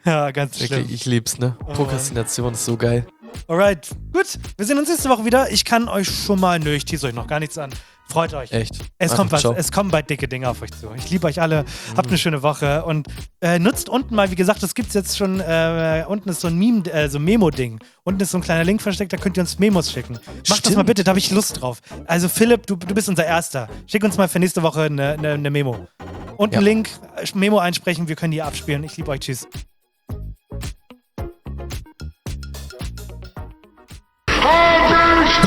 Ja, ganz Wirklich, schlimm. ich lieb's, ne? Oh, Prokrastination ist so geil. Alright, gut. Wir sehen uns nächste Woche wieder. Ich kann euch schon mal, nö, ich tease euch noch gar nichts an. Freut euch. Echt. Es Einfach kommt was, ciao. es kommen bald dicke Dinge auf euch zu. Ich liebe euch alle. Habt eine schöne Woche und äh, nutzt unten mal, wie gesagt, das gibt's jetzt schon, äh, unten ist so ein Meme, äh, so ein Memo-Ding. Unten ist so ein kleiner Link versteckt, da könnt ihr uns Memos schicken. Macht das Stimmt. mal bitte, da habe ich Lust drauf. Also Philipp, du, du bist unser Erster. Schick uns mal für nächste Woche eine, eine, eine Memo. Und Ja. einen Link, äh, Memo einsprechen, wir können die abspielen. Ich liebe euch, tschüss. Habe